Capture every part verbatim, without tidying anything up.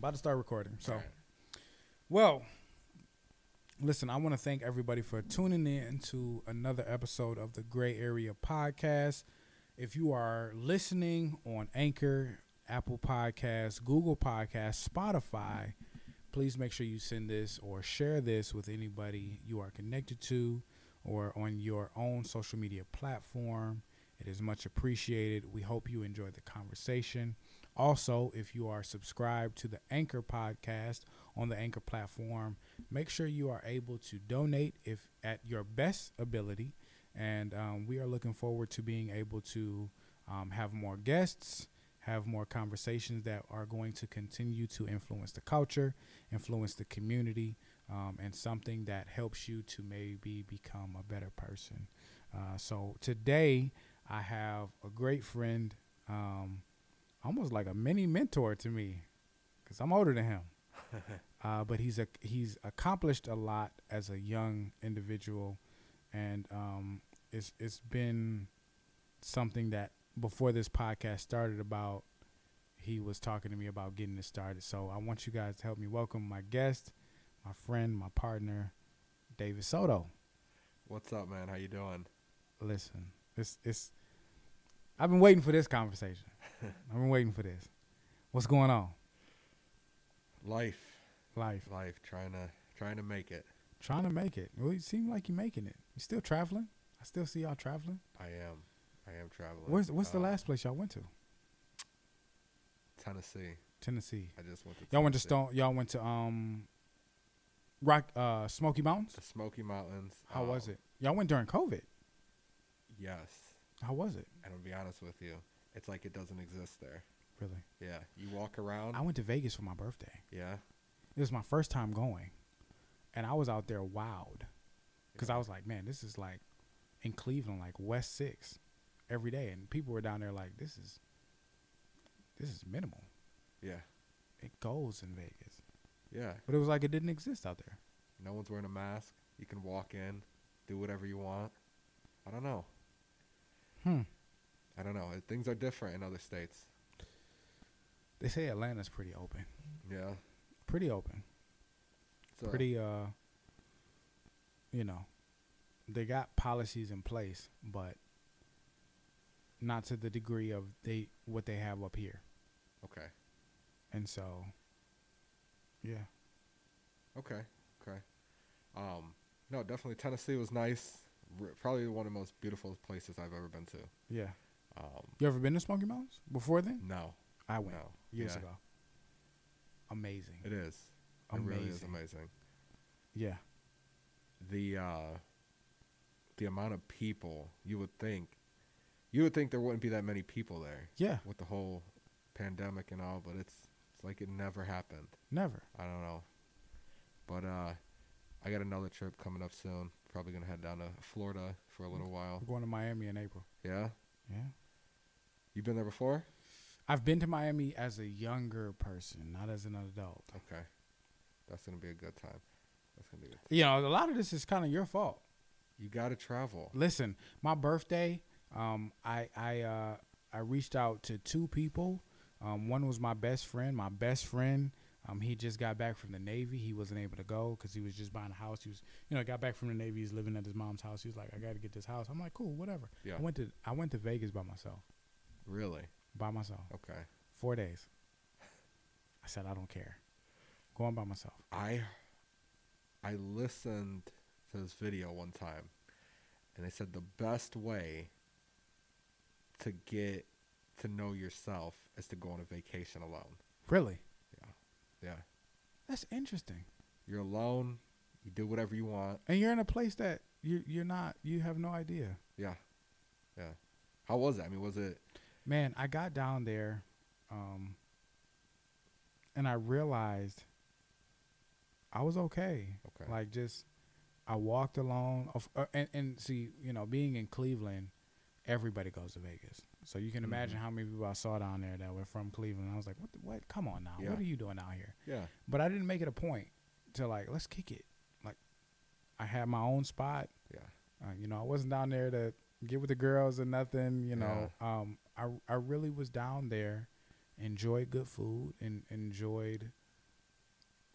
About to start recording. So, All right. well, listen, I want to thank everybody for tuning in to another episode of the Gray Area Podcast. If you are listening on Anchor, Apple Podcasts, Google Podcasts, Spotify, please make sure you send this or share this with anybody you are connected to or on your own social media platform. It is much appreciated. We hope you enjoyed the conversation. Also, if you are subscribed to the Anchor podcast on the Anchor platform, make sure you are able to donate if at your best ability. And um, we are looking forward to being able to um, have more guests, have more conversations that are going to continue to influence the culture, influence the community, um, and something that helps you to maybe become a better person. Uh, so today I have a great friend, um, almost like a mini mentor to me, because I'm older than him. uh, but he's a, he's accomplished a lot as a young individual, and um, it's it's been something that before this podcast started about, he was talking to me about getting it started. So I want you guys to help me welcome my guest, my friend, my partner, David Soto. What's up, man? How you doing? Listen, it's it's. I've been waiting for this conversation. I've been waiting for this. What's going on? Life, Life. life. Trying to trying to make it. Trying to make it. Well, you seem like you're making it. You still traveling? I still see y'all traveling. I am. I am traveling. Where's what's the Um, last place y'all went to? Tennessee. Tennessee. I just went to. Y'all went to Tennessee. Stone. Y'all went to um, Rock, uh, Smoky Mountains. The Smoky Mountains. How um, was it? Y'all went during COVID. Yes. How was it? And I'll be honest with you, it's like it doesn't exist there. Really? Yeah. You walk around. I went to Vegas for my birthday. yeah. It was my first time going, and I was out there wowed, because I was like, man, this is like in Cleveland, like West Six, every day, and people were down there like, this is, this is minimal. Yeah. It goes in Vegas, Yeah. but it was like it didn't exist out there. No one's wearing a mask. You can walk in, do whatever you want. I don't know. Hmm. I don't know. Things are different in other states. They say Atlanta's pretty open, Yeah. pretty open, So, pretty uh. You know, they got policies in place, but not to the degree of they what they have up here, Okay. and so, yeah. Okay. Okay. Um, no, definitely Tennessee was nice. R- probably one of the most beautiful places I've ever been to. Yeah. Um, You ever been to Smoky Mountains before then? no, I went no. years yeah, ago. Amazing. It is. It really is Amazing. amazing. Yeah. The uh, the amount of people you would think, you would think there wouldn't be that many people there Yeah. with the whole pandemic and all, but it's it's like it never happened. Never. I don't know. But uh, I got another trip coming up soon. Probably gonna head down to Florida for a little while. I'm going to Miami in April. Yeah. Yeah. You been there before? I've been to Miami as a younger person, not as an adult. Okay. That's going to be a good time. That's going to be a good time. You know, a lot of this is kind of your fault. You got to travel. Listen, my birthday, um, I I uh, I reached out to two people. Um, one was my best friend. My best friend, um, he just got back from the Navy. He wasn't able to go because he was just buying a house. He was, you know, got back from the Navy. He's living at his mom's house. He was like, I got to get this house. I'm like, cool, whatever. Yeah. I went to I went to Vegas by myself. Really? By myself. Okay. Four days. I said, I don't care. Going by myself. I I listened to this video one time, and they said the best way to get to know yourself is to go on a vacation alone. Really? Yeah. That's interesting. You're alone. You do whatever you want. And you're in a place that you you're not, you have no idea. Yeah. Yeah. How was it? I mean, was it? Man, I got down there, um, and I realized I was okay. Okay. Like, just, I walked alone. Of, uh, and, and see, you know, being in Cleveland, everybody goes to Vegas. So you can imagine Mhm. how many people I saw down there that were from Cleveland. I was like, what? The, what? Come on now. Yeah. What are you doing out here? Yeah. But I didn't make it a point to, like, let's kick it. Like, I had my own spot. Yeah. Uh, you know, I wasn't down there to get with the girls or nothing. You know, um, I I really was down there, enjoyed good food and enjoyed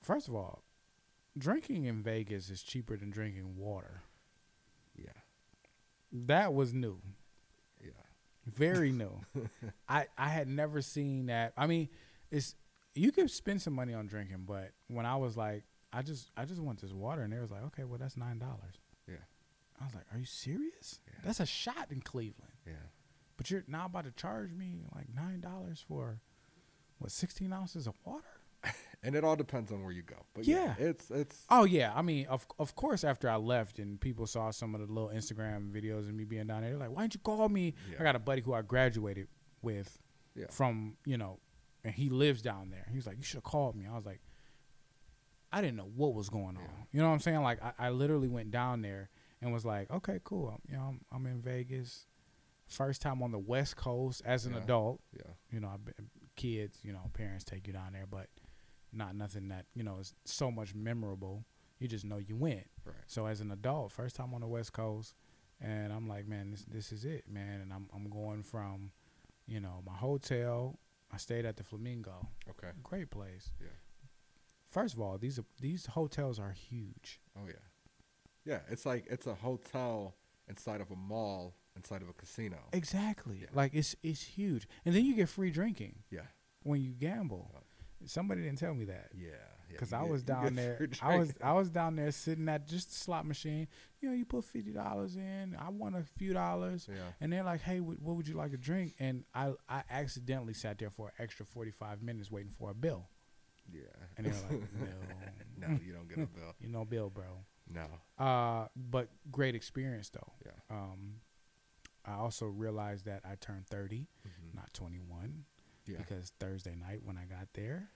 First of all, drinking in Vegas is cheaper than drinking water. Yeah. That was new. Yeah. Very new. I, I had never seen that. I mean, it's you could spend some money on drinking, but when I was like, I just I just want this water, and they was like, okay, well that's nine dollars. Yeah. I was like, are you serious? Yeah. That's a shot in Cleveland. Yeah. But you're now about to charge me like nine dollars for what sixteen ounces of water? And it all depends on where you go. But yeah, Yeah. it's it's Oh yeah, I mean, of of course, after I left and people saw some of the little Instagram videos of me being down there, they're like, "Why didn't you call me?" Yeah. I got a buddy who I graduated with Yeah. from, you know, and he lives down there. He was like, "You should have called me." I was like, I didn't know what was going on. Yeah. You know what I'm saying? Like, I, I literally went down there and was like, "Okay, cool. I'm, you know, I'm, I'm in Vegas, first time on the West Coast as an Yeah. adult. yeah. You know, I've been, kids, you know, parents take you down there, but." Not nothing that, you know, is so much memorable. You just know you went. Right. So as an adult, first time on the West Coast, and I'm like, man, this this is it, man. And I'm I'm going from, you know, my hotel. I stayed at the Flamingo. Okay. Great place. Yeah. First of all, these are, these hotels are huge. Oh yeah. Yeah, it's like it's a hotel inside of a mall inside of a casino. Exactly. Yeah. Like it's it's huge. And then you get free drinking Yeah. when you gamble. Yep. Somebody didn't tell me that. Yeah. yeah. Cause You I get- was you down get there. free I was drink. I was down there sitting at just a slot machine. You know, you put fifty dollars in. I won a few dollars, Yeah. and they're like, "Hey, wh- what would you like to drink?" And I I accidentally sat there for an extra forty five minutes waiting for a bill. Yeah. And they're like, "No, No, you don't get a bill. you know, bill, bro." No. Uh, but great experience though. Yeah. Um, I also realized that I turned thirty, Mhm. not twenty one, Yeah. because Thursday night when I got there,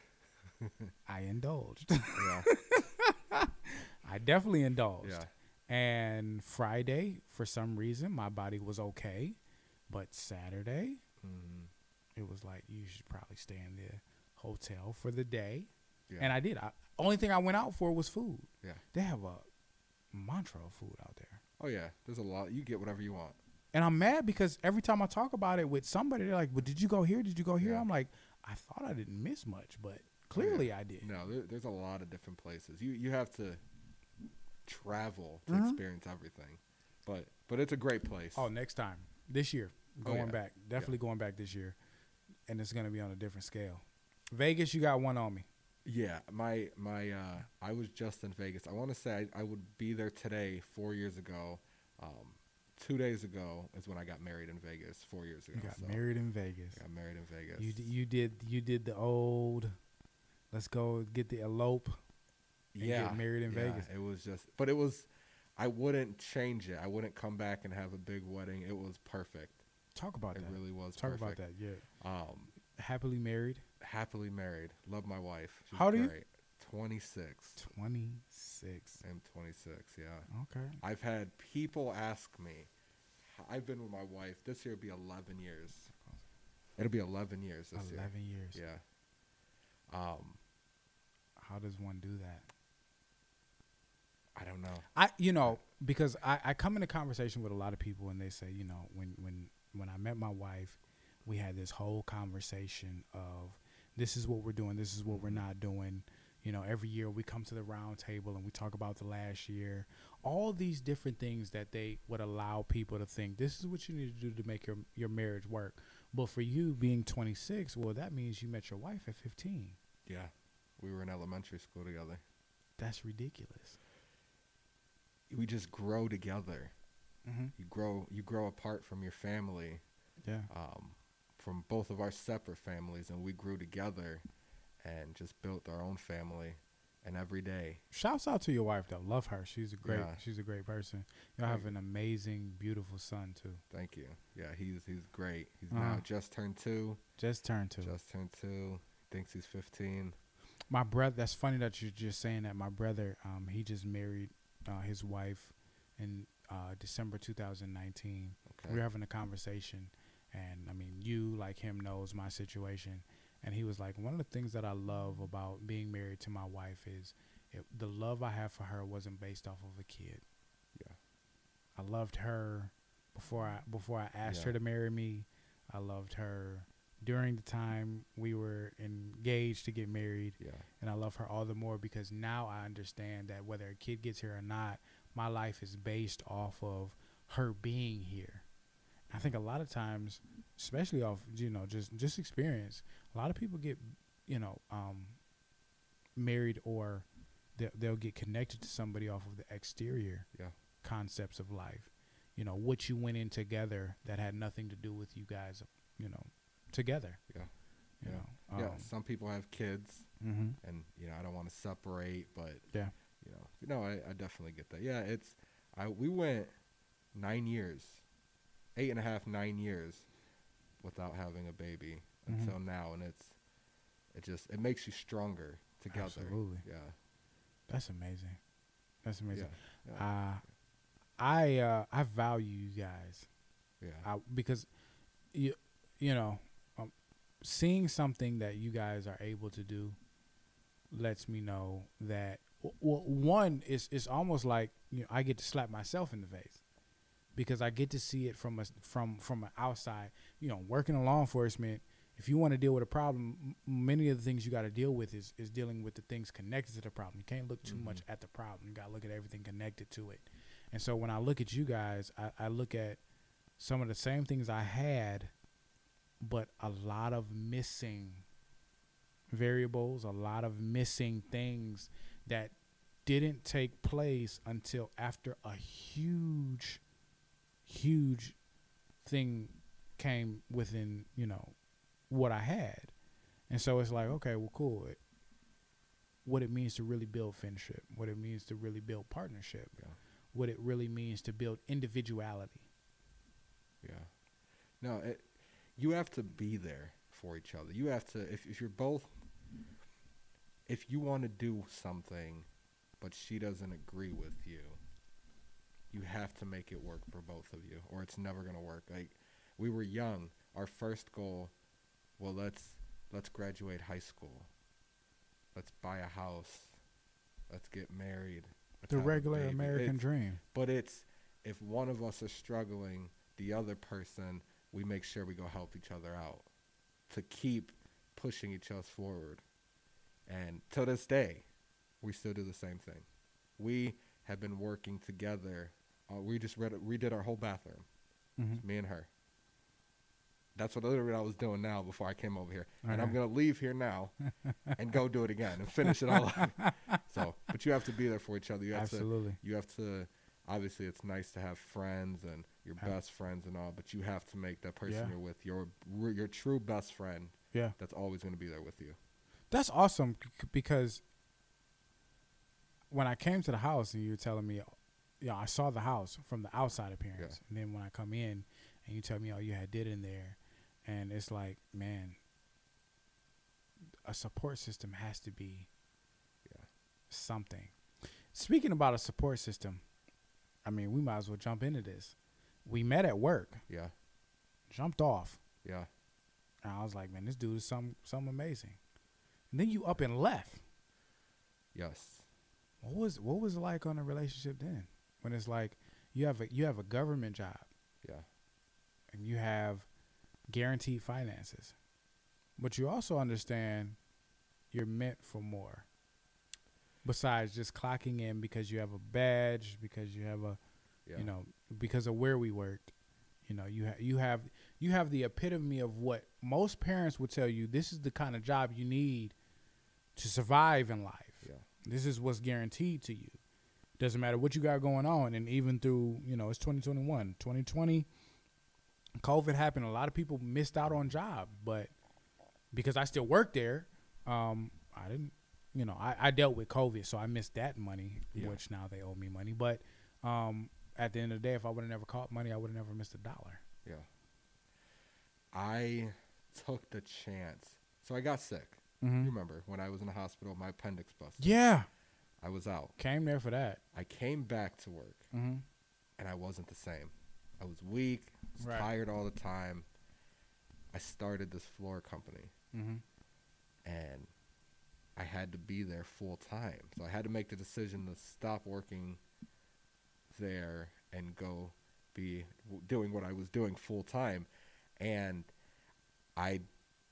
I indulged. Yeah. I definitely indulged. Yeah. And Friday, for some reason, my body was okay. But Saturday, Mhm. it was like, you should probably stay in the hotel for the day. Yeah. And I did. I, only thing I went out for was food. Yeah. They have a mantra of food out there. Oh yeah. There's a lot. You get whatever you want. And I'm mad because every time I talk about it with somebody, they're like, well, did you go here? Did you go here? Yeah. I'm like, I thought I didn't miss much, but clearly I did. No, there, there's a lot of different places. You you have to travel to Mhm. experience everything. But but it's a great place. Oh, next time. This year. Oh, Going yeah. back. Definitely going back this year. And it's going to be on a different scale. Vegas, you got one on me. Yeah, my my uh, I was just in Vegas. I want to say I, I would be there today. Four years ago, um, two days ago is when I got married in Vegas. Four years ago. You got so married in Vegas. I got married in Vegas. You d- you did you did the old. Let's go get the elope. and yeah, get married in yeah, Vegas. It was just, but it was. I wouldn't change it. I wouldn't come back and have a big wedding. It was perfect. Talk about It that. really was. Talk perfect. about that. Yeah. Um, Happily married. happily married. Love my wife. She's How old are you? great. twenty-six. twenty-six. I'm twenty-six. Yeah. Okay. I've had people ask me. I've been with my wife. This year will be eleven years. It'll be eleven years this year. eleven years. Yeah. Um, How does one do that? I don't know. I, you know, because I, I come into conversation with a lot of people and they say, you know, when, when, when I met my wife, we had this whole conversation of this is what we're doing. This is what we're not doing. You know, every year we come to the round table and we talk about the last year, all these different things that they would allow people to think this is what you need to do to make your, your marriage work. But for you being twenty-six, well, that means you met your wife at fifteen. Yeah. We were in elementary school together. That's ridiculous. We just grow together. Mm-hmm. You grow. You grow apart from your family. Yeah. Um, from both of our separate families, and we grew together, and just built our own family. And every day, Shouts out to your wife though. Love her. She's a great. Yeah. She's a great person. You'll Thank have an amazing, beautiful son too. thank you. Yeah, he's he's great. He's Uh-huh. now just turned two. Just turned two. Just turned two. Thinks he's fifteen. My brother. That's funny that you're just saying that. My brother. Um, he just married uh, his wife in uh, December two thousand nineteen. Okay. We were having a conversation, and I mean, you like him knows my situation, and he was like, one of the things that I love about being married to my wife is it, the love I have for her wasn't based off of a kid. Yeah. I loved her before I before I asked Yeah. her to marry me. I loved her during the time we were engaged to get married. Yeah. And I love her all the more because now I understand that whether a kid gets here or not, my life is based off of her being here. I think a lot of times, especially off, you know, just just experience, a lot of people get, you know, um, married or they'll, they'll get connected to somebody off of the exterior Yeah. concepts of life. You know, what you went in together that had nothing to do with you guys, you know, together. Yeah. You Yeah. know, yeah. um, Some people have kids, mm-hmm. and you know, I don't want to separate, but Yeah. you know, you know, I, I definitely get that. Yeah, it's I we went nine years, eight and a half, nine years without having a baby Mhm. until now, and it's it just it makes you stronger together. Absolutely. Yeah. That's amazing. That's amazing. Yeah. Yeah. Uh, I uh, I value you guys yeah. I, because you you know um, seeing something that you guys are able to do lets me know that w- well, one is it's almost like you know I get to slap myself in the face because I get to see it from a from from an outside. You know, working in law enforcement. If you want to deal with a problem, m- many of the things you got to deal with is, is dealing with the things connected to the problem. You can't look too Mhm. much at the problem. You got to look at everything connected to it. And so when I look at you guys, I, I look at some of the same things I had, but a lot of missing variables, a lot of missing things that didn't take place until after a huge, huge thing came within, you know, what I had. And so it's like, okay, well, cool. It, what it means to really build friendship, what it means to really build partnership, Yeah. what it really means to build individuality. Yeah. No, it, you have to be there for each other. You have to, if, if you're both, if you want to do something, but she doesn't agree with you, you have to make it work for both of you, or it's never going to work. Like, we were young. Our first goal, well, let's, let's graduate high school. Let's buy a house. Let's get married. Let's The have a regular baby. American It's- dream. But it's, if one of us is struggling, the other person, we make sure we go help each other out to keep pushing each other forward. And to this day, we still do the same thing. We have been working together. Uh, we just read, redid our whole bathroom, Mm-hmm. me and her. That's what literally I was doing now before I came over here. All and I'm right. going to leave here now and go do it again and finish it all up. So, but you have to be there for each other. You have Absolutely. to, you have to, obviously it's nice to have friends and your Ab- best friends and all, but you have to make that person Yeah. you're with your, your true best friend Yeah. that's always going to be there with you. That's awesome c- c- because when I came to the house and you were telling me, you know, I saw the house from the outside appearance. And then when I come in and you tell me, oh, you had did in there. And it's like, man, a support system has to be Yeah. something. Speaking about a support system, I mean, we might as well jump into this. We met at work, Yeah. jumped off. Yeah. And I was like, man, this dude is some something amazing. And then you up and left. Yes. What was what was it like on a relationship then? When it's like you have a you have a government job Yeah. and you have guaranteed finances, but you also understand you're meant for more. Besides just clocking in because you have a badge, because you have a Yeah. you know, because of where we worked, you know, you ha- you have you have the epitome of what most parents would tell you. This is the kind of job you need to survive in life. Yeah. This is what's guaranteed to you. Doesn't matter what you got going on. And even through, you know, it's twenty twenty-one, twenty twenty, COVID happened. A lot of people missed out on jobs, but because I still work there, um, I didn't, you know, I, I dealt with COVID, so I missed that money, Yeah. which now they owe me money. But um, at the end of the day, if I would have never caught money, I would have never missed a dollar. Yeah. I took the chance. So I got sick. Mm-hmm. You remember when I was in the hospital, my appendix busted. Yeah. I was out. Came there for that. I came back to work Mm-hmm. and I wasn't the same. I was weak, was Right. tired all the time. I started this floor company Mm-hmm. and I had to be there full time. So I had to make the decision to stop working there and go be w- doing what I was doing full time. And I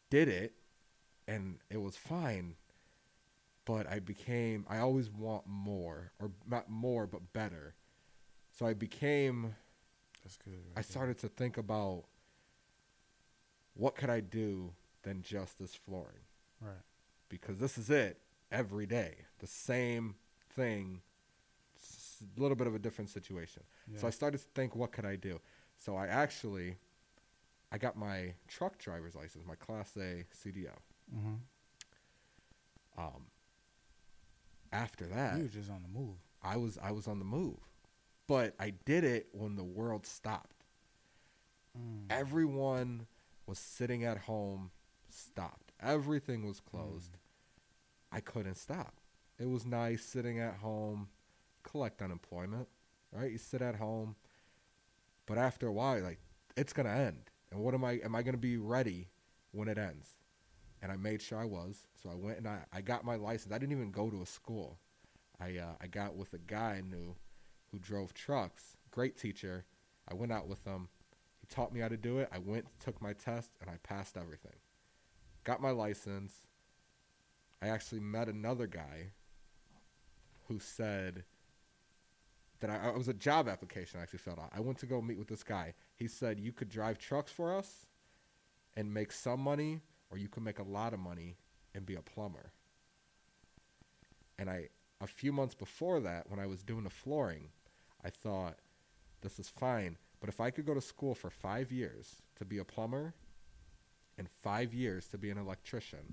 did it, and it was fine. But I became, I always want more, or not more, but better. So I became, That's good. Right I started to think about what could I do than just this flooring? there. Right. Because this is it every day. The same thing, a little bit of a different situation. Yeah. So I started to think, what could I do? So I actually, I got my truck driver's license, my Class A C D L. Mm-hmm. Um, after that, You were just on the move. I was I was on the move, but I did it when the world stopped. Mm. Everyone was sitting at home, stopped. Everything was closed. Mm. I couldn't stop. It was nice sitting at home, collect unemployment, right? You sit at home, but after a while, like, it's gonna end. And what am I? Am I gonna be ready when it ends? And I made sure I was. So I went and I, I got my license. I didn't even go to a school. I uh, I got with a guy I knew who drove trucks. Great teacher. I went out with him. He taught me how to do it. I went, took my test, and I passed everything. Got my license. I actually met another guy who said that I, it was a job application I actually filled out. I went to go meet with this guy. He said, you could drive trucks for us and make some money, or you could make a lot of money and be a plumber. And I, a few months before that, when I was doing the flooring, I thought, this is fine, but if I could go to school for five years to be a plumber and five years to be an electrician,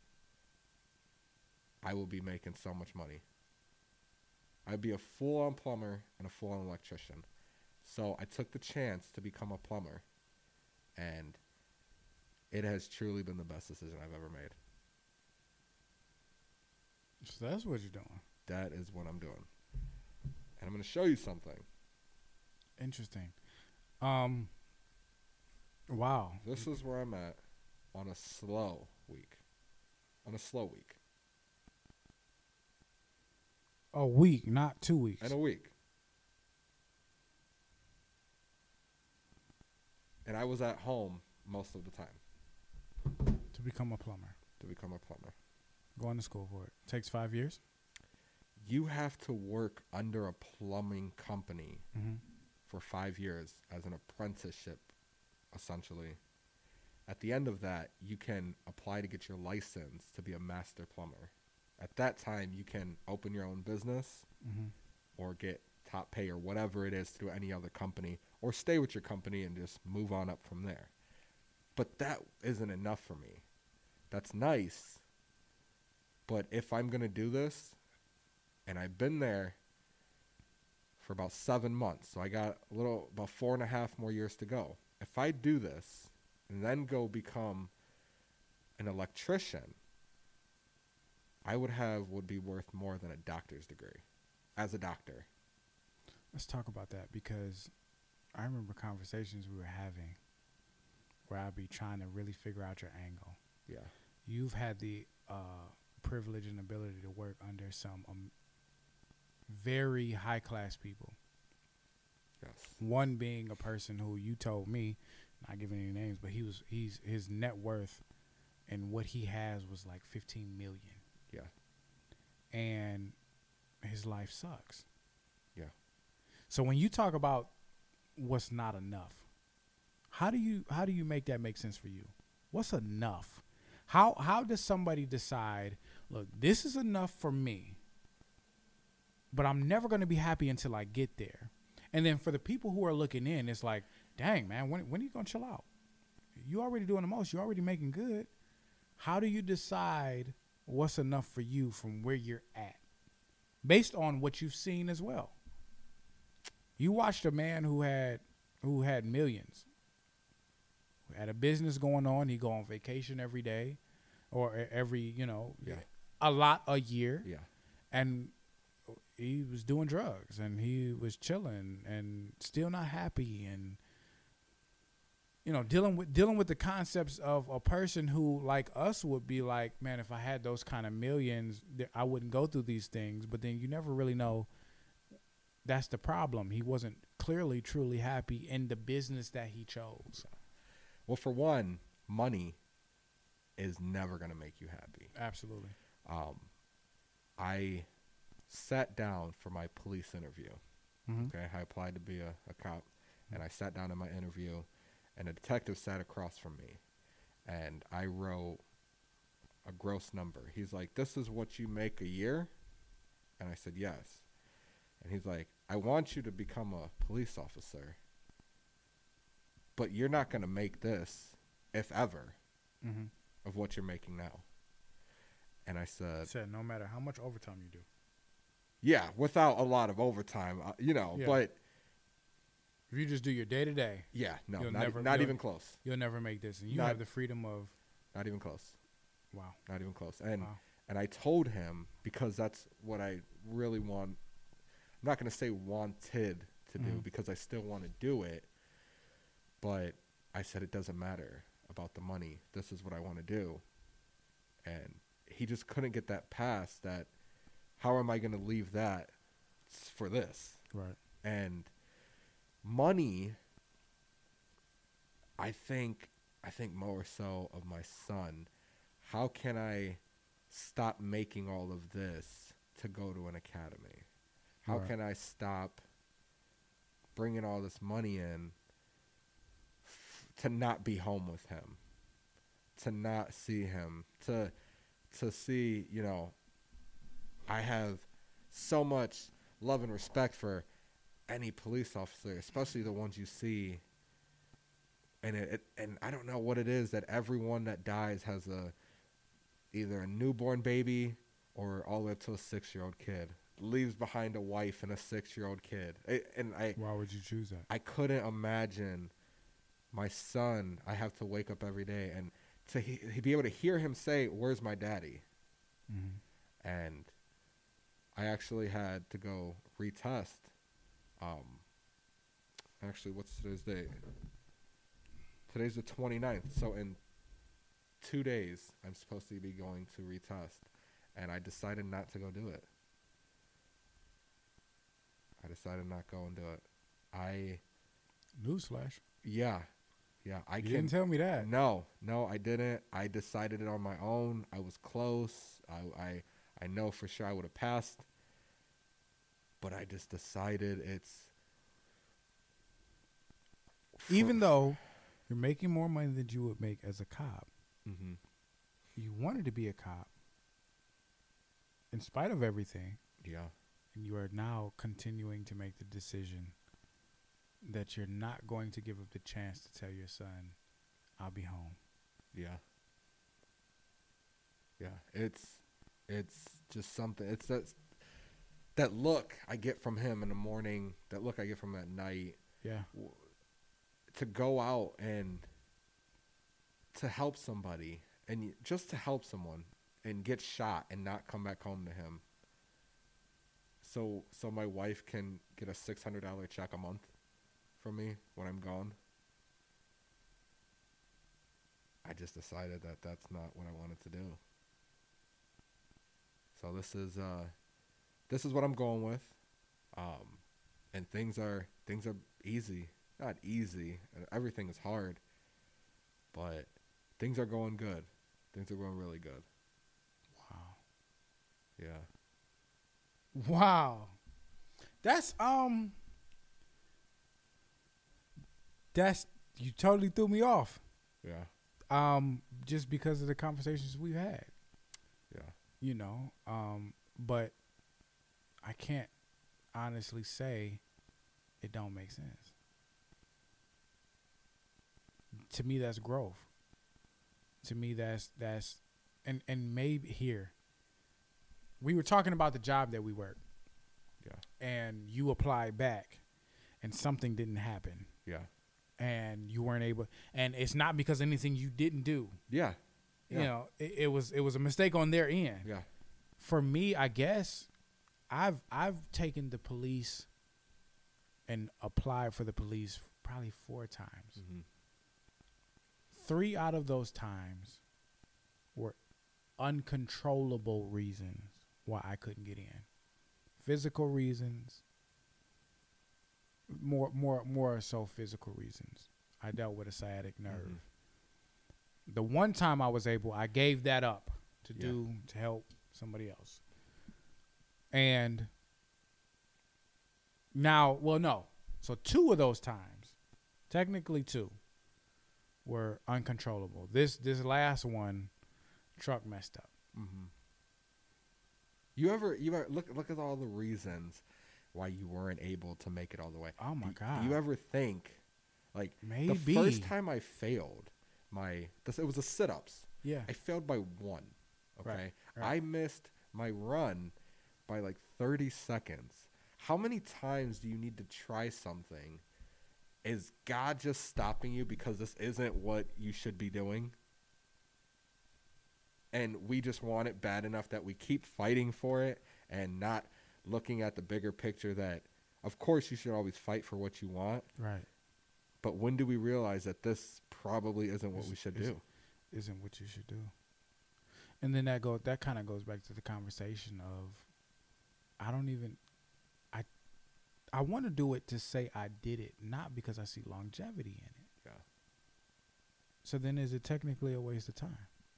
I will be making so much money. I'd be a full-on plumber and a full-on electrician. So I took the chance to become a plumber, and it has truly been the best decision I've ever made. So that's what you're doing. That is what I'm doing. And I'm going to show you something. Interesting. Um. Wow. This is where I'm at on a slow week. On a slow week. A week, not two weeks. And a week. And I was at home most of the time. To become a plumber. To become a plumber. Going to school for it. Takes five years. You have to work under a plumbing company Mm-hmm. for five years as an apprenticeship, essentially. At the end of that, you can apply to get your license to be a master plumber. At that time, you can open your own business Mm-hmm. or get top pay or whatever it is through any other company, or stay with your company and just move on up from there. But that isn't enough for me. That's nice. But if I'm going to do this, and I've been there for about seven months, so I got a little, about four and a half more years to go. If I do this and then go become an electrician, I would have, would be worth more than a doctor's degree as a doctor. Let's talk about that, because I remember conversations we were having where I'd be trying to really figure out your angle. Yeah. You've had the uh, privilege and ability to work under some um, very high-class people. Yes. One being a person who you told me, not giving any names, but he was he's his net worth and what he has was like fifteen million. Yeah. And his life sucks. Yeah. So when you talk about what's not enough, how do you how do you make that make sense for you? What's enough? How how does somebody decide, look, this is enough for me, but I'm never going to be happy until I get there? And then for the people who are looking in, it's like, dang, man, when when are you going to chill out? You already doing the most. You're already making good. How do you decide what's enough for you from where you're at, based on what you've seen as well? You watched a man who had who had millions, who had a business going on. He go on vacation every day, or every you know, Yeah. a lot a year, Yeah. and he was doing drugs and he was chilling and still not happy, and you know, dealing with dealing with the concepts of a person who, like us, would be like, man, if I had those kind of millions, th- I wouldn't go through these things. But then you never really know. That's the problem. He wasn't clearly truly happy in the business that he chose. Well, for one, money is never going to make you happy. Absolutely. Um, I sat down for my police interview. Mm-hmm. Okay, I applied to be a, a cop, and I sat down in my interview, and a detective sat across from me, and I wrote a gross number. He's like, "This is what you make a year?" And I said, "Yes." And he's like, "I want you to become a police officer, but you're not going to make this, if ever, Mm-hmm. of what you're making now." And I said, Said no matter how much overtime you do. "Yeah, without a lot of overtime, uh, you know, Yeah. but If you just do your day to day, yeah, no, You'll not, never- not you'll- even close. you'll never make this, and you Not- have the freedom of Not even close. wow. Not even close." And Wow. and I told him, because that's what I really want. I'm not going to say wanted to do, Mhm. because I still want to do it. But I said it doesn't matter about the money. This is what I want to do. And he just couldn't get that past that. How am I going to leave that for this? Right. And money, I think, I think more so of my son. How can I stop making all of this to go to an academy? How Right. can I stop bringing all this money in f- to not be home with him, to not see him, to to see, you know, I have so much love and respect for any police officer, especially the ones you see. And it, it and I don't know what it is that everyone that dies has a either a newborn baby or all the way up to a six-year-old kid, leaves behind a wife and a six-year-old kid. It, and I Why would you choose that? I couldn't imagine my son. I have to wake up every day and to he, be able to hear him say, "Where's my daddy?" Mm-hmm. And I actually had to go retest. Um, actually, what's today's date? Today's the twenty-ninth. So in two days, I'm supposed to be going to retest. And I decided not to go do it. I decided not go and do it. I, Newsflash. yeah. Yeah, I You can. didn't tell me that. No, no, I didn't. I decided it on my own. I was close. I, I, I know for sure I would have passed. But I just decided it's. Even though you're making more money than you would make as a cop, Mm-hmm. you wanted to be a cop in spite of everything, Yeah. and you are now continuing to make the decision that you're not going to give up the chance to tell your son, "I'll be home." Yeah. Yeah. It's it's just something. It's that that look I get from him in the morning. That look I get from him at night. Yeah. w- To go out and to help somebody, and y- just to help someone and get shot and not come back home to him. So so my wife can get a six hundred dollar check a month from me when I'm gone. I just decided that that's not what I wanted to do. So this is uh, this is what I'm going with, um, and things are things are easy, not easy. and Everything is hard, but things are going good. Things are going really good. Wow. Yeah. Wow. That's um that's you totally threw me off. Yeah. Um just because of the conversations we've had, Yeah. you know. Um but I can't honestly say it don't make sense. To me that's growth. To me that's that's and and maybe here we were talking about the job that we work. Yeah. And you applied back and something didn't happen Yeah. and you weren't able, and it's not because of anything you didn't do. Yeah. You Yeah. know, it, it was it was a mistake on their end. Yeah. For me, I guess I've I've taken the police and applied for the police probably four times. Mm-hmm. Three out of those times were uncontrollable reasons why I couldn't get in. Physical reasons, more more more so physical reasons. I dealt with a sciatic nerve. The one time I was able, I gave that up to Yeah. do to help somebody else. And now, well, no. So two of those times, technically two, were uncontrollable. This this last one, truck messed up. Mm-hmm. You ever you ever look look at all the reasons why you weren't able to make it all the way? Oh my do, God. Do you ever think, like, Maybe. the first time I failed my this it was a sit ups. Yeah. I failed by one. Okay. Right, right. I missed my run by like thirty seconds. How many times do you need to try something? Is God just stopping you because this isn't what you should be doing? And we just want it bad enough that we keep fighting for it and not looking at the bigger picture that, of course, you should always fight for what you want. Right. But when do we realize that this probably isn't what Is- we should is- do? Isn't what you should do. And then that go that kind of goes back to the conversation of I don't even I I want to do it to say I did it, not because I see longevity in it. Yeah. So then is it technically a waste of time?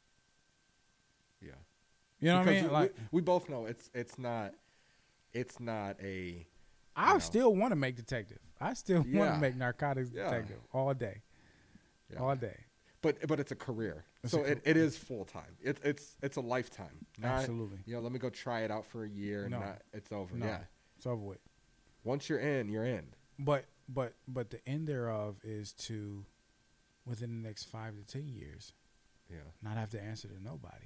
Yeah. You know what I Because mean? we, Like we, we both know it's it's not it's not a I know. still want to make detective. I still want Yeah. to make narcotics Yeah. detective all day. yeah. All day. but but it's a career, It's so a it, ca- it is full time. It, it's it's a lifetime. Not, Absolutely. You know, let me go try it out for a year and No. not, it's over. No. Yeah. It's over with. Once you're in, you're in. But but but the end thereof is to within the next five to ten years Yeah. not have to answer to nobody.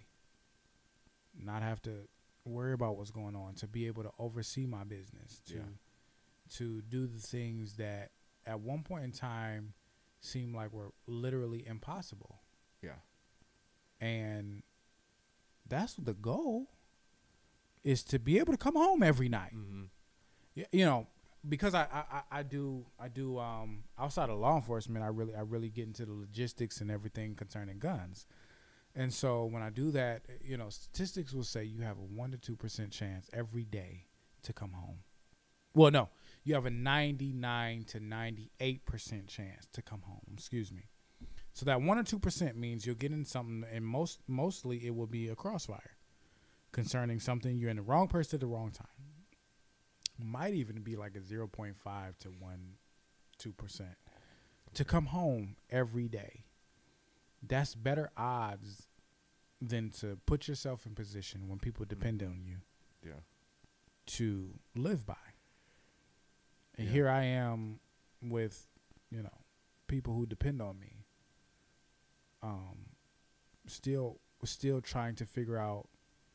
Not have to worry about what's going on, to be able to oversee my business, to Yeah. to do the things that at one point in time seemed like were literally impossible. Yeah. And that's the goal, is to be able to come home every night. Mm-hmm. Y- You know, because I, I, I- I do I do um outside of law enforcement, I really I really get into the logistics and everything concerning guns. And so when I do that, you know, statistics will say you have a one to two percent chance every day to come home. Well, no, you have a ninety-nine to ninety-eight percent chance to come home. Excuse me. So that one or two percent means you'll get in something, and most mostly it will be a crossfire concerning something. You're in the wrong person at the wrong time. Might even be like a zero point five to one, two percent to come home every day. That's better odds than to put yourself in position when people depend on you Yeah. to live by. And Yeah. here I am with, you know, people who depend on me. Um, still, still trying to figure out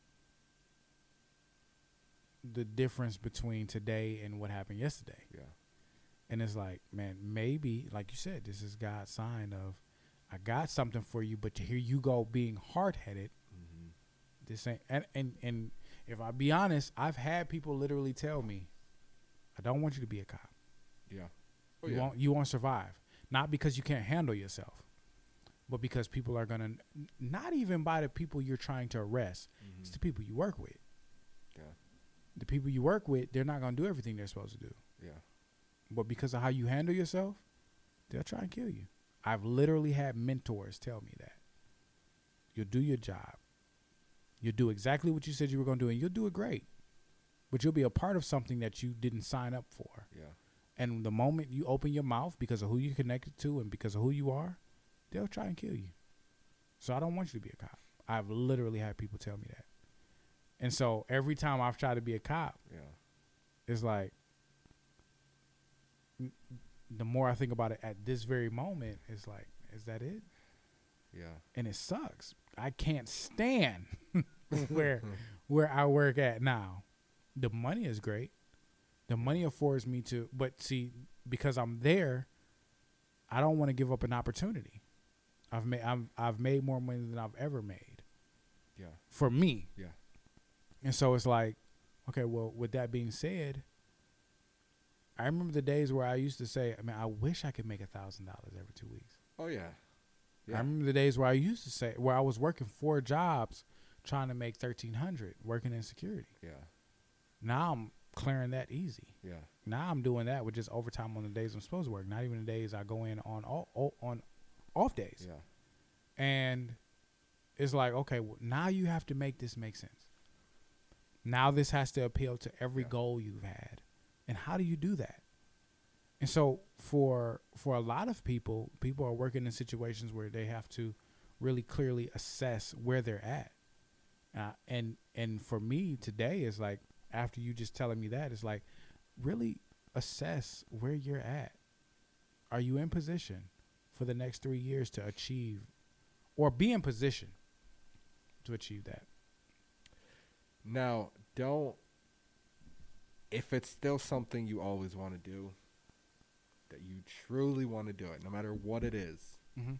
the difference between today and what happened yesterday. Yeah. And it's like, man, maybe, like you said, this is God's sign of, I got something for you, but here you go being hard-headed. Mm-hmm. This ain't, and, and, and if I be honest, I've had people literally tell me, I don't want you to be a cop. Yeah. Oh, you yeah. won't, you won't survive. Not because you can't handle yourself, but because people are going to, not even by the people you're trying to arrest, Mm-hmm. it's the people you work with. Yeah. The people you work with, they're not going to do everything they're supposed to do. Yeah. But because of how you handle yourself, they'll try and kill you. I've literally had mentors tell me that. You'll do your job. You'll do exactly what you said you were going to do, and you'll do it great. But you'll be a part of something that you didn't sign up for. Yeah. And the moment you open your mouth because of who you're connected to and because of who you are, they'll try and kill you. So I don't want you to be a cop. I've literally had people tell me that. And so every time I've tried to be a cop, Yeah. it's like, n- the more I think about it at this very moment, it's like, is that it? Yeah. And it sucks. I can't stand where where I work at now. The money is great. The money affords me to, but see, because I'm there, I don't want to give up an opportunity. I've made I'm, I've made more money than I've ever made Yeah. for me. Yeah. And so it's like, okay, well, with that being said, I remember the days where I used to say, I mean, I wish I could make a thousand dollars every two weeks. Oh, yeah. I Yeah. remember the days where I used to say, where I was working four jobs trying to make thirteen hundred working in security. Yeah. Now I'm clearing that easy. Yeah. Now I'm doing that with just overtime on the days I'm supposed to work. Not even the days I go in on all, on off days. Yeah. And it's like, okay, well, now you have to make this make sense. Now this has to appeal to every Yeah. goal you've had. And how do you do that? And so for for a lot of people, people are working in situations where they have to really clearly assess where they're at. Uh, and and for me today is like, after you just telling me that, it's like, really assess where you're at. Are you in position for the next three years to achieve or be in position to achieve that? Now, don't, if it's still something you always want to do, that you truly want to do it, no matter what it is, Mm-hmm.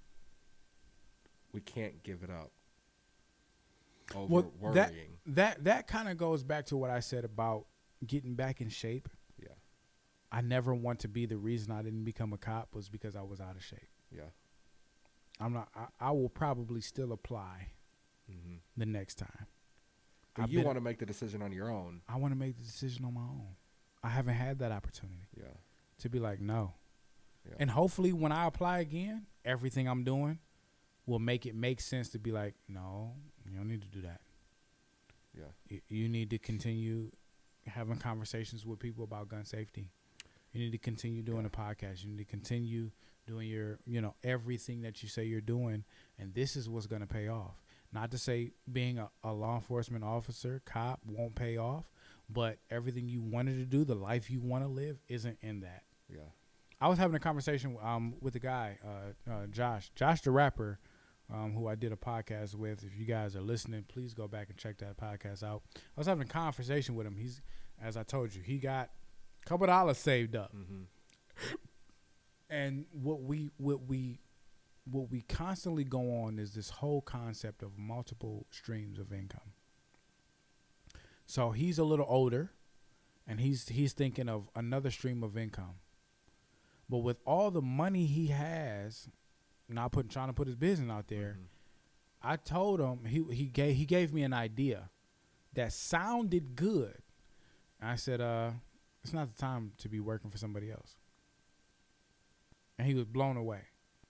we can't give it up over Well, that worrying. that that kind of goes back to what I said about getting back in shape. Yeah. I never want to be the reason I didn't become a cop was because I was out of shape. Yeah. I'm not. I, I will probably still apply Mm-hmm. the next time. But I've you been- want to make the decision on your own. I want to make the decision on my own. I haven't had that opportunity Yeah. to be like, no. Yeah. And hopefully when I apply again, everything I'm doing will make it make sense to be like, no, you don't need to do that. Yeah. You, you need to continue having conversations with people about gun safety. You need to continue doing Yeah. a podcast. You need to continue doing your, you know, everything that you say you're doing. And this is what's going to pay off. Not to say being a, a law enforcement officer, cop, won't pay off, but everything you wanted to do, the life you want to live, isn't in that. Yeah. I was having a conversation um, with a guy, uh, uh, Josh, Josh the rapper, um, who I did a podcast with. If you guys are listening, please go back and check that podcast out. I was having a conversation with him. He's, as I told you, he got a couple dollars saved up, Mm-hmm. and what we what we what we constantly go on is this whole concept of multiple streams of income. So he's a little older, and he's he's thinking of another stream of income. But with all the money he has, not putting trying to put his business out there, Mm-hmm. I told him he he gave he gave me an idea that sounded good. I said, uh, it's not the time to be working for somebody else. And he was blown away.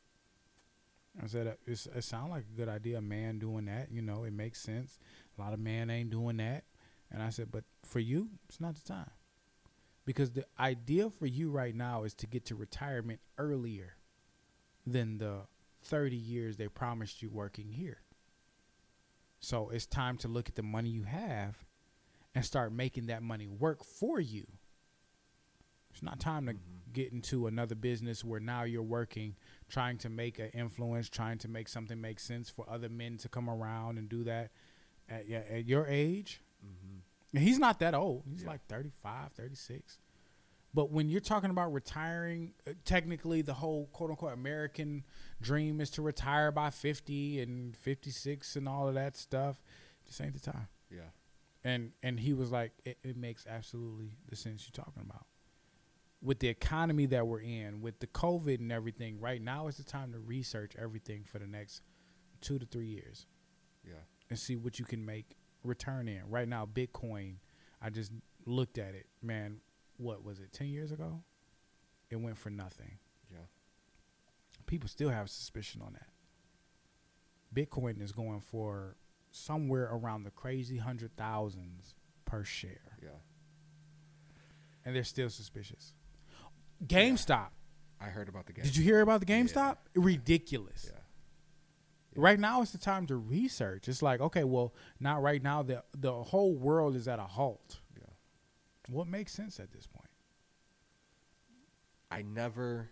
I said, uh, it's, it sounds like a good idea, a man doing that. You know, it makes sense. A lot of men ain't doing that. And I said, but for you, it's not the time. Because the idea for you right now is to get to retirement earlier than the thirty years they promised you working here. So it's time to look at the money you have and start making that money work for you. It's not time to Mhm. get into another business where now you're working, trying to make an influence, trying to make something make sense for other men to come around and do that at, yeah, at your age. Mm-hmm. And he's not that old. He's Yeah. like thirty-five, thirty-six. But when you're talking about retiring, uh, technically the whole quote unquote American dream is to retire by fifty and fifty-six and all of that stuff. This ain't the time. Yeah. And and he was like, it, it makes absolutely the sense you're talking about. With the economy that we're in, with the COVID and everything, right now is the time to research everything for the next two to three years Yeah. and see what you can make return in. Right now, Bitcoin, I just looked at it. Man, what was it, ten years ago? It went for nothing. Yeah. People still have suspicion on that. Bitcoin is going for somewhere around the crazy hundred thousands per share. Yeah. And they're still suspicious. GameStop. I heard about the game. Did you hear about the Yeah. GameStop? Ridiculous. Yeah. Right now is the time to research. It's like, okay, well, not right now. The the whole world is at a halt. Yeah. What makes sense at this point? I never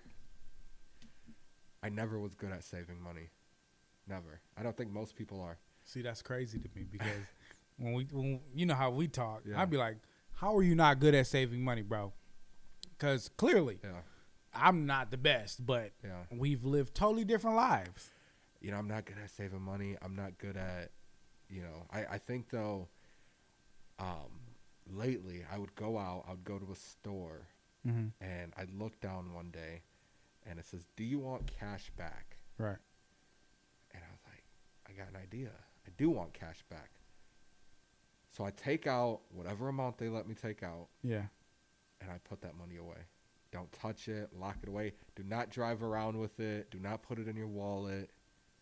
I never was good at saving money. Never. I don't think most people are. See, that's crazy to me because when we, when you know how we talk, Yeah. I'd be like, "How are you not good at saving money, bro?" Because clearly, Yeah. I'm not the best, but Yeah. we've lived totally different lives. You know, I'm not good at saving money. I'm not good at, you know, I, I think though, um, lately I would go out, I would go to a store Mm-hmm. and I'd look down one day and it says, "Do you want cash back?" Right. And I was like, I got an idea. I do want cash back. So I take out whatever amount they let me take out Yeah. and I put that money away. Don't touch it, lock it away. Do not drive around with it. Do not put it in your wallet.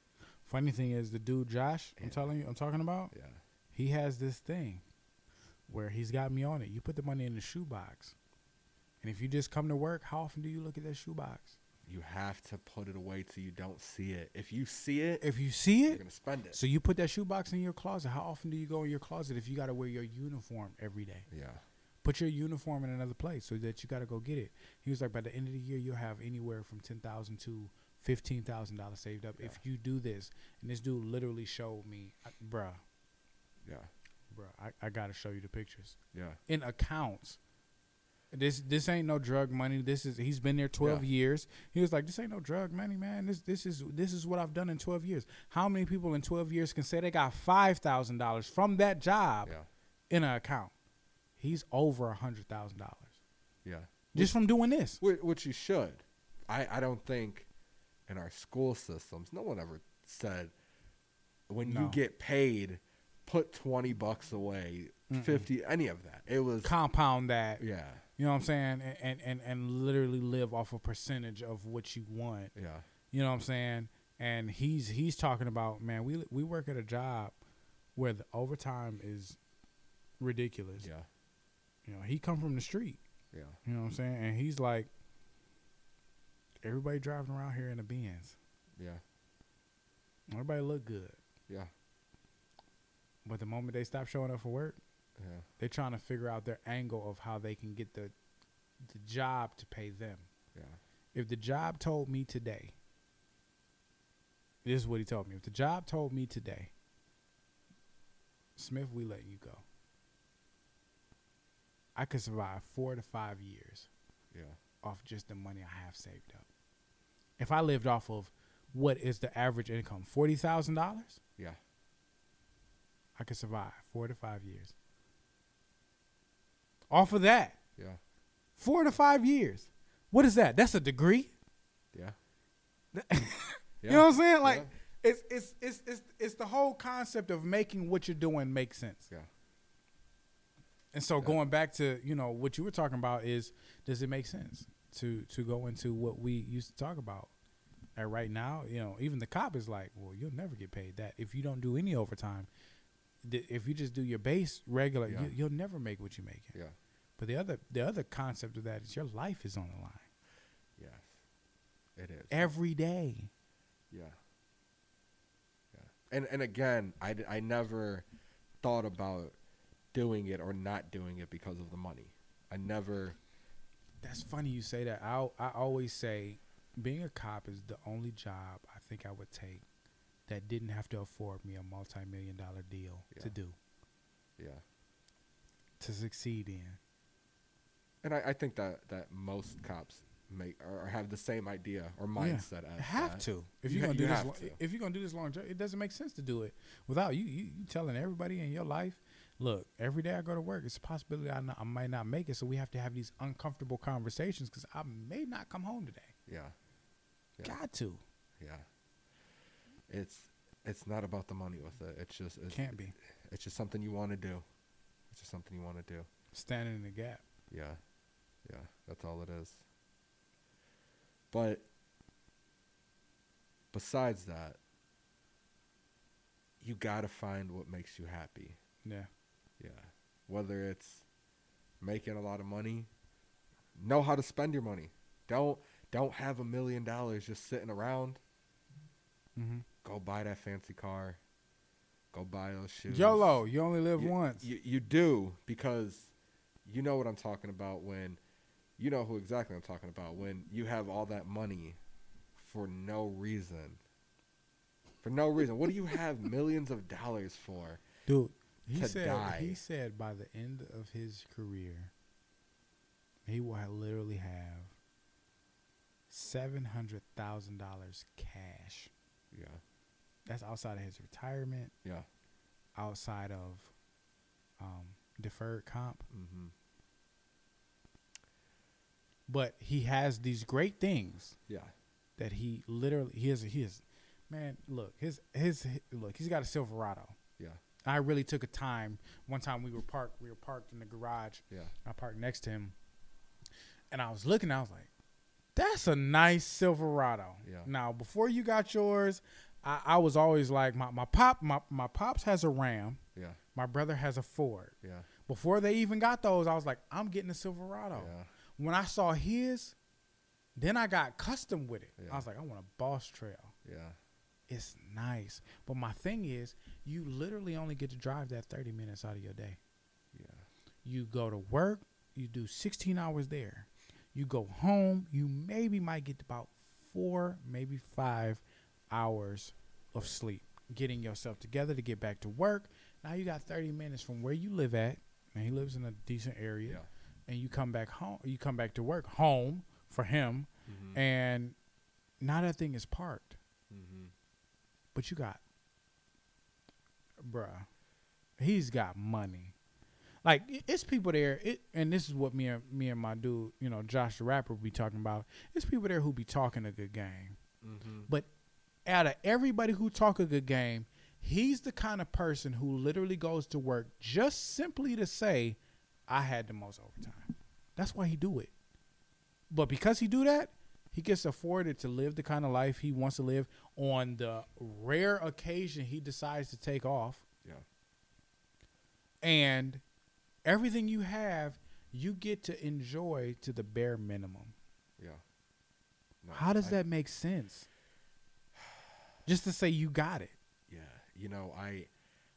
Funny thing is, the dude Josh, I'm Yeah. telling you, I'm talking about, Yeah. he has this thing where he's got me on it. You put the money in the shoebox, and if you just come to work, how often do you look at that shoebox? You have to put it away till you don't see it. If you see it, If you see you're it, gonna spend it. so you put that shoebox in your closet. How often do you go in your closet if you got to wear your uniform every day? Yeah. Put your uniform in another place so that you got to go get it. He was like, by the end of the year, you'll have anywhere from ten thousand to fifteen thousand dollars saved up Yeah. if you do this. And this dude literally showed me, I, bruh, Yeah. bruh, I, I got to show you the pictures Yeah. in accounts. This this ain't no drug money. This is he's been there twelve Yeah. years. He was like, this ain't no drug money, man. This this is this is what I've done in twelve years. How many people in twelve years can say they got five thousand dollars from that job Yeah. in an account? He's over a hundred thousand dollars Yeah. just from doing this. Wh- Which you should. I, I don't think in our school systems, no one ever said when No. you get paid, put twenty bucks away, Mm-mm. fifty, any of that. It was, Compound that, yeah, you know what I'm saying, and, and and and literally live off a percentage of what you want. yeah, You know what I'm saying? And he's he's talking about, man, we we work at a job where the overtime is ridiculous. yeah, You know, he come from the street. yeah, You know what I'm saying? And he's like, everybody driving around here in a Benz. yeah, Everybody look good. yeah, But the moment they stop showing up for work, yeah, they're trying to figure out their angle of how they can get the the job to pay them. yeah, If the job told me today, this is what he told me. If the job told me today, Smith, we letting you go, I could survive four to five years yeah, off just the money I have saved up. If I lived off of what is the average income, forty thousand dollars, yeah, I could survive four to five years. Off of that, yeah, four to five years. What is that? That's a degree. yeah. You know what I'm saying? Like, yeah, it's, it's it's it's it's the whole concept of making what you're doing make sense. yeah, And so Yeah. going back to, you know, what you were talking about is, does it make sense to to go into what we used to talk about? And right now, you know, even the cop is like, well, you'll never get paid that if you don't do any overtime. Th- If you just do your base regular, Yeah. you, you'll never make what you're making. yeah, But the other the other concept of that is your life is on the line yes, it is. every day. Yeah. Yeah. And and again, I, d- I never thought about doing it or not doing it because of the money. I never. That's funny you say that. I I always say being a cop is the only job I think I would take that didn't have to afford me a multi-million dollar deal Yeah. to do, Yeah. to succeed in. And I, I think that, that most cops make or have the same idea or mindset as Have that. to. If You you're ha- gonna do you this, have lo- to. if you're gonna do this long journey, it doesn't make sense to do it without you. You, you telling everybody in your life, look, every day I go to work, it's a possibility I, not, I might not make it. So we have to have these uncomfortable conversations because I may not come home today. Yeah. Yeah. Got to. Yeah. It's it's not about the money with it. It's just it's, Can't be it's just something you want to do. It's just something you want to do. standing in the gap. Yeah. Yeah. That's all it is. But besides that, you got to find what makes you happy. Yeah. Yeah. Whether it's making a lot of money, know how to spend your money. Don't don't have a million dollars just sitting around. Mm-hmm. Go buy that fancy car. Go buy those shoes. YOLO, you only live you, once. You, you do, because you know what I'm talking about when you know who exactly I'm talking about when you have all that money for no reason. For no reason. What do you have millions of dollars for? Dude, he to said die. he said by the end of his career, he will ha- literally have seven hundred thousand dollars cash. Yeah. That's outside of his retirement, Yeah. outside of um, deferred comp. Mm-hmm. But he has these great things Yeah. that he literally he is he is man, look, his his look, he's got a Silverado. Yeah. I really took a time. One time we were parked we were parked in the garage. Yeah. I parked next to him. And I was looking, I was like, that's a nice Silverado. Yeah. Now, before you got yours, I, I was always like my, my pop my, my pops has a Ram. Yeah. My brother has a Ford. Yeah. Before they even got those, I was like, I'm getting a Silverado. Yeah. When I saw his, then I got custom with it. Yeah. I was like, I want a Boss Trail. Yeah. It's nice. But my thing is, you literally only get to drive that thirty minutes out of your day. Yeah. You go to work, you do sixteen hours there. You go home, you maybe might get about four, maybe five hours of sleep, getting yourself together to get back to work. Now you got thirty minutes from where you live at, and he lives in a decent area, Yeah. and you come back home, you come back to work, home for him, Mm-hmm. and now that thing is parked. Mm-hmm. But you got, bruh, he's got money. Like, i- it's people there, it, and this is what me and me and my dude, you know, Josh the rapper, be talking about. It's people there who be talking a good game. Mm-hmm. But out of everybody who talk a good game, he's the kind of person who literally goes to work just simply to say, I had the most overtime. That's why he do it. But because he do that, he gets afforded to live the kind of life he wants to live on the rare occasion he decides to take off. Yeah. And everything you have, you get to enjoy to the bare minimum. Yeah. No, How does I- that make sense? Just to say you got it. Yeah. You know, I.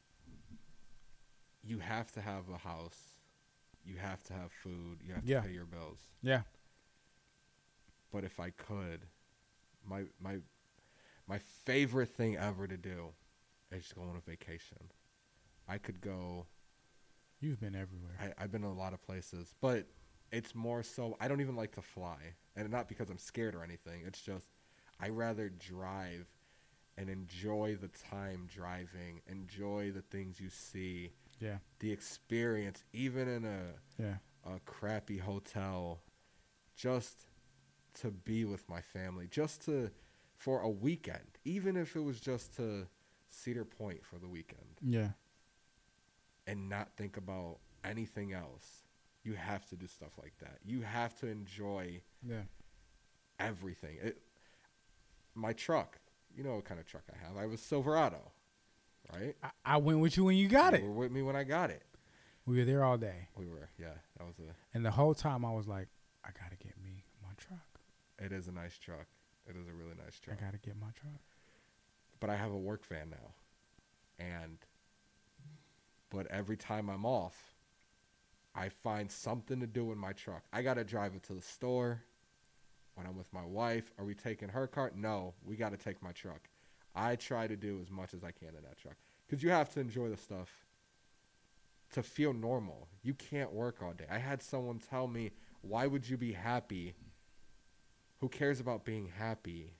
You have to have a house. You have to have food. You have to Yeah. pay your bills. Yeah. But if I could, my my my favorite thing ever to do is just go on a vacation. I could go. You've been everywhere. I, I've been to a lot of places, but it's more so I don't even like to fly, and not because I'm scared or anything. It's just I rather drive and enjoy the time driving, enjoy the things you see, Yeah. the experience, even in a Yeah. a crappy hotel, just to be with my family, just to for a weekend, even if it was just to Cedar Point for the weekend, Yeah. and not think about anything else. You have to do stuff like that. You have to enjoy Yeah. everything. It, my truck, you know what kind of truck I have? I have a Silverado, right? I, I went with you when you got You it. were with me when I got it. We were there all day. We were, yeah. That was a. And the whole time I was like, I got to get me my truck. It is a nice truck. It is a really nice truck. I got to get my truck. But I have a work van now, and but every time I'm off, I find something to do in my truck. I gotta drive it to the store. When I'm with my wife, are we taking her car? No, we gotta take my truck. I try to do as much as I can in that truck because you have to enjoy the stuff to feel normal. You can't work all day. I had someone tell me, "Why would you be happy? Who cares about being happy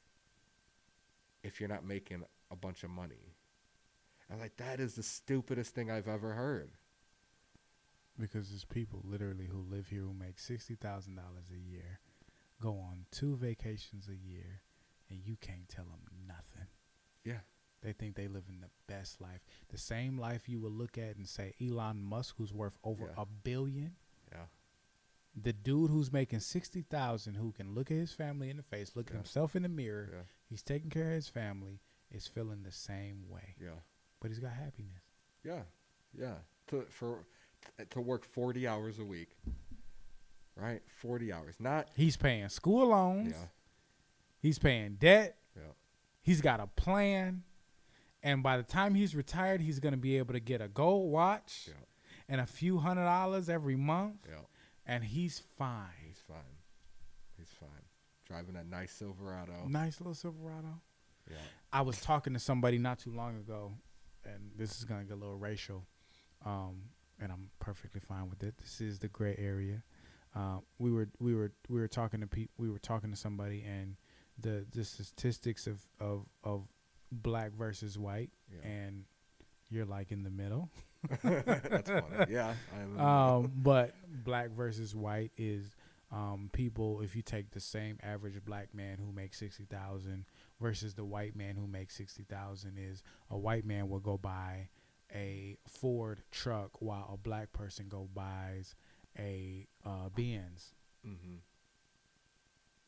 if you're not making a bunch of money?" I'm like, that is the stupidest thing I've ever heard. Because there's people literally who live here who make sixty thousand dollars a year, go on two vacations a year, and you can't tell them nothing. Yeah. They think they live in the best life. The same life you would look at and say Elon Musk, who's worth over Yeah. a billion. Yeah. The dude who's making sixty thousand, who can look at his family in the face, look at Yeah. himself in the mirror, Yeah. he's taking care of his family, is feeling the same way. Yeah. But he's got happiness. Yeah. Yeah. To for t- to work forty hours a week. Right? forty hours. Not He's paying school loans. Yeah. He's paying debt. Yeah. He's got a plan. And by the time he's retired, he's going to be able to get a gold watch Yeah. and a few hundred dollars every month. Yeah. And he's fine. He's fine. He's fine. Driving that nice Silverado. Nice little Silverado. Yeah. I was talking to somebody not too long ago, and this is going to get a little racial, um, and I'm perfectly fine with it. This is the gray area. Uh, we were we were we were talking to pe- we were talking to somebody, and the the statistics of of of black versus white, Yeah. and you're like in the middle. That's funny. Yeah. I'm, Um, but black versus white is um, people. If you take the same average black man who makes sixty thousand versus the white man who makes sixty thousand, is a white man will go buy a Ford truck while a black person go buys a uh, Benz. mm-hmm.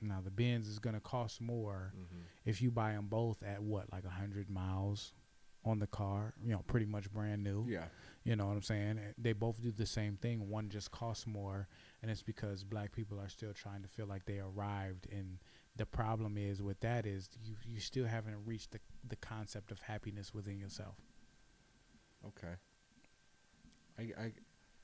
Now the Benz is gonna cost more Mm-hmm. if you buy them both at what, like a hundred miles on the car. You know, pretty much brand new. Yeah. You know what I'm saying? They both do the same thing. One just costs more, and it's because black people are still trying to feel like they arrived. And the problem is with that is you you still haven't reached the the concept of happiness within yourself. Okay. I I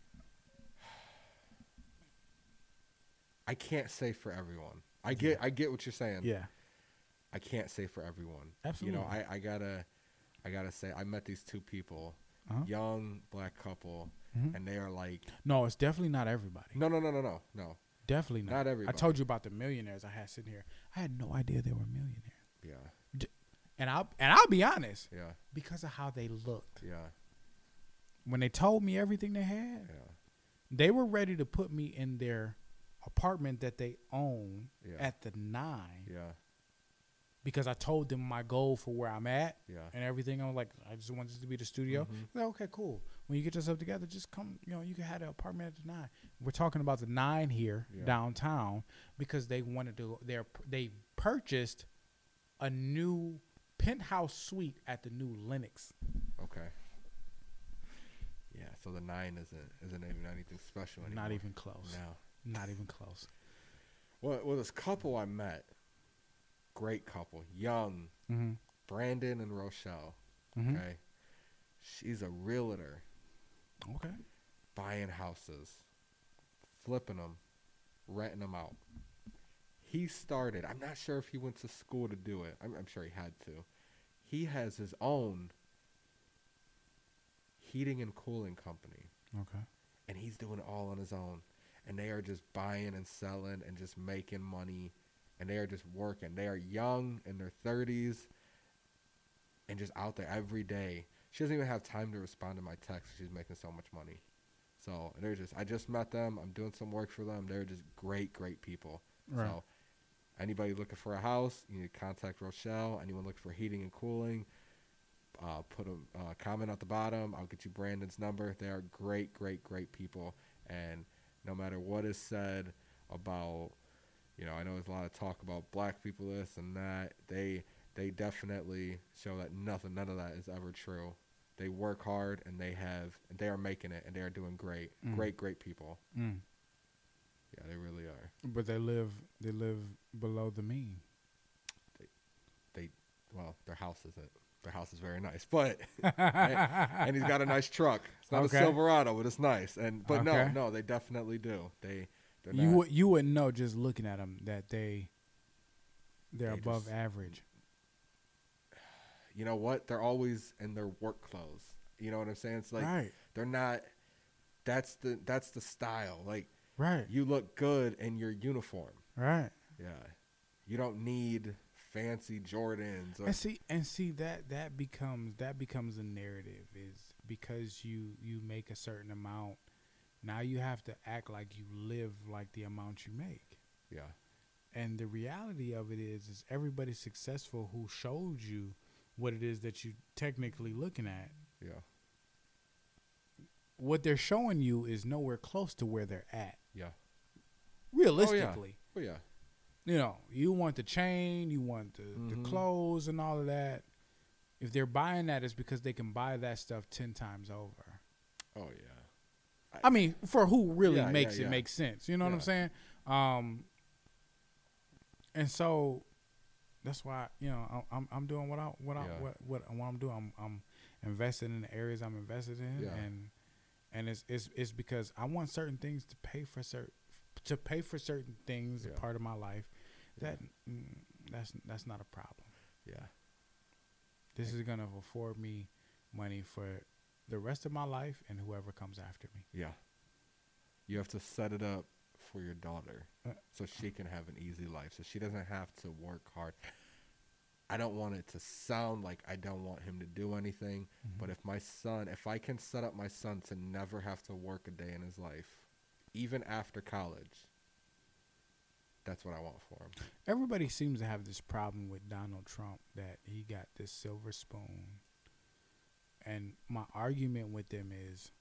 I can't say for everyone. I get I get what you're saying. Yeah, I can't say for everyone. absolutely. You know, I, I gotta I gotta say I met these two people, Uh-huh. young black couple, Mhm. and they are like No, it's definitely not everybody. no no no no no no Definitely not. not everybody. I told you about the millionaires I had sitting here. I had no idea they were millionaires. Yeah And I'll and I'll be honest, yeah because of how they looked. yeah When they told me everything they had, yeah they were ready to put me in their apartment that they own yeah at the nine yeah because I told them my goal for where I'm at yeah. and everything. I was like, I just want this to be the studio. Mhm. Like, okay, cool. When you get yourself together, just come, you know, you can have the apartment at the nine. We're talking about the nine here Yeah. downtown because they wanted to, they're, they purchased a new penthouse suite at the new Lenox. Okay. Yeah, so the nine isn't isn't even anything special anymore. Not even close. No. Not even close. Well, well, this couple I met, great couple, young, Mm-hmm. Brandon and Rochelle. Mm-hmm. Okay, she's a realtor, Okay. buying houses, flipping them, renting them out. He started. I'm not sure if he went to school to do it. I'm, I'm sure he had to. He has his own heating and cooling company, Okay. and he's doing it all on his own. And they are just buying and selling and just making money, and they are just working. They are young in their thirties and just out there every day. She doesn't even have time to respond to my text. She's making so much money. So they're just, I just met them. I'm doing some work for them. They're just great, great people. Right. So anybody looking for a house, you need to contact Rochelle. Anyone looking for heating and cooling, uh, put a uh, comment at the bottom. I'll get you Brandon's number. They are great, great, great people. And no matter what is said about, you know, I know there's a lot of talk about black people, this and that. They they definitely show that nothing, none of that is ever true. They work hard and they have, and they are making it, and they are doing great, Mm. great, great people. Mm. Yeah, they really are. But they live they live below the mean. They, well, their house isn't. Their house is very nice, but and he's got a nice truck. It's not Okay. a Silverado, but it's nice. And but Okay. no, no, they definitely do. They they're You not, would you wouldn't know just looking at them that they they're They above just- average. you know what? They're always in their work clothes. You know what I'm saying? It's like right. they're not. That's the that's the style. Like Right. you look good in your uniform. Right. Yeah, you don't need fancy Jordans. Or, And see and see that that becomes that becomes a narrative is because you you make a certain amount. Now you have to act like you live like the amount you make. yeah, And the reality of it is is everybody successful who showed you what it is that you technically looking at. yeah, What they're showing you is nowhere close to where they're at. yeah. Realistically. Oh yeah, You know, you want the chain, you want the, Mhm. the clothes and all of that. If they're buying that, it's because they can buy that stuff ten times over. oh yeah. I mean, for who really Yeah, makes yeah, it yeah. make sense. You know what I'm Yeah. saying? Um, and so that's why you know I- I'm I'm doing what I what I Yeah. what what, what I'm doing. I'm I'm investing in the areas I'm invested in, Yeah. and and it's it's it's because I want certain things to pay for certain to pay for certain things Yeah. a part of my life. Yeah. That mm, that's that's not a problem. Yeah, This is gonna afford me money for the rest of my life and whoever comes after me. yeah. You have to set it up for your daughter Uh, so she can have an easy life, so she doesn't have to work hard. I don't want it to sound like I don't want him to do anything, but if my son, if I can set up my son to never have to work a day in his life, even after college, that's what I want for him. Everybody seems to have this problem with Donald Trump that he got this silver spoon. And my argument with them is,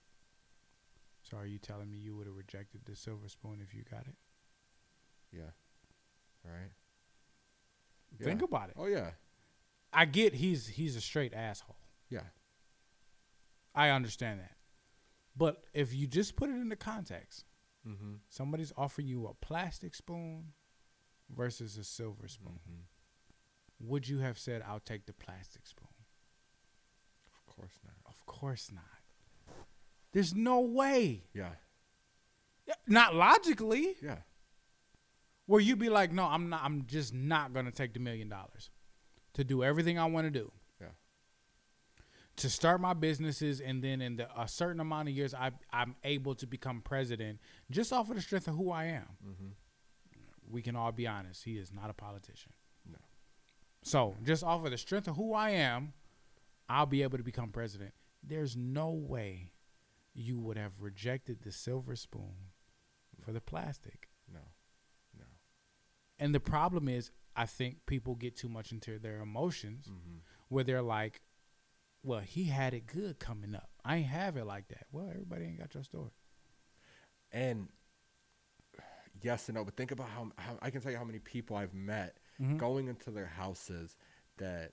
so are you telling me you would have rejected the silver spoon if you got it? Yeah. Right. Think Yeah. about it. Oh yeah. I get he's he's a straight asshole. Yeah. I understand that. But if you just put it into context, Mm-hmm. somebody's offering you a plastic spoon versus a silver spoon. Mm-hmm. Would you have said, I'll take the plastic spoon? Of course not. Of course not. There's no way. Yeah. Yeah, not logically. Yeah. Where you'd be like, no, I'm not. I'm just not gonna take the million dollars to do everything I want to do. Yeah. To start my businesses, and then in the, a certain amount of years, I, I'm able to become president just off of the strength of who I am. Mm-hmm. We can all be honest. He is not a politician. No. So just off of the strength of who I am, I'll be able to become president. There's no way you would have rejected the silver spoon for the plastic. No. No. And the problem is, I think people get too much into their emotions Mm-hmm. where they're like, well, he had it good coming up. I ain't have it like that. Well, everybody ain't got your story. And yes and no, but think about how, how I can tell you how many people I've met Mhm. going into their houses, that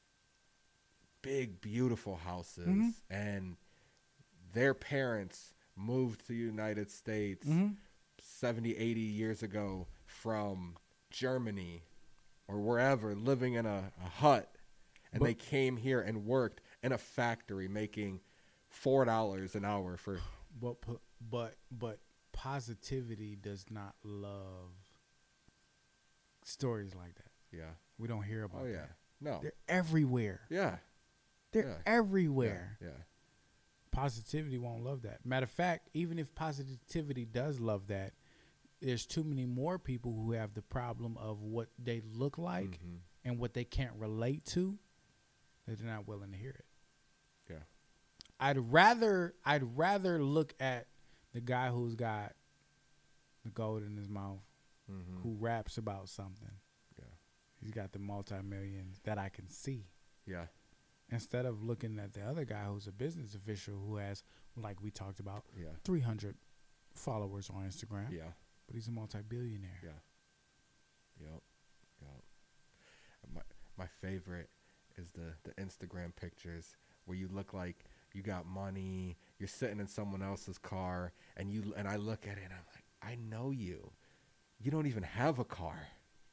big, beautiful houses, Mhm. and their parents moved to the United States Mhm. seventy, eighty years ago from Germany or wherever, living in a, a hut, and But- they came here and worked in a factory making four dollars an hour for. But po- but but positivity does not love stories like that. Yeah. We don't hear about Oh yeah. that. No. They're everywhere. Yeah. They're Yeah. everywhere. Yeah. Yeah. Positivity won't love that. Matter of fact, even if positivity does love that, there's too many more people who have the problem of what they look like Mm-hmm. and what they can't relate to, that they're not willing to hear it. Yeah. I'd rather I'd rather look at the guy who's got the gold in his mouth, Mm-hmm. who raps about something. Yeah. He's got the multi-millions that I can see. Yeah. Instead of looking at the other guy who's a business official who has, like we talked about, Yeah. three hundred followers on Instagram, Yeah. but he's a multi-billionaire. Yeah. Yep. Yep. My my favorite is the the Instagram pictures where you look like you got money, you're sitting in someone else's car, and you and I look at it and I'm like, I know you. You don't even have a car.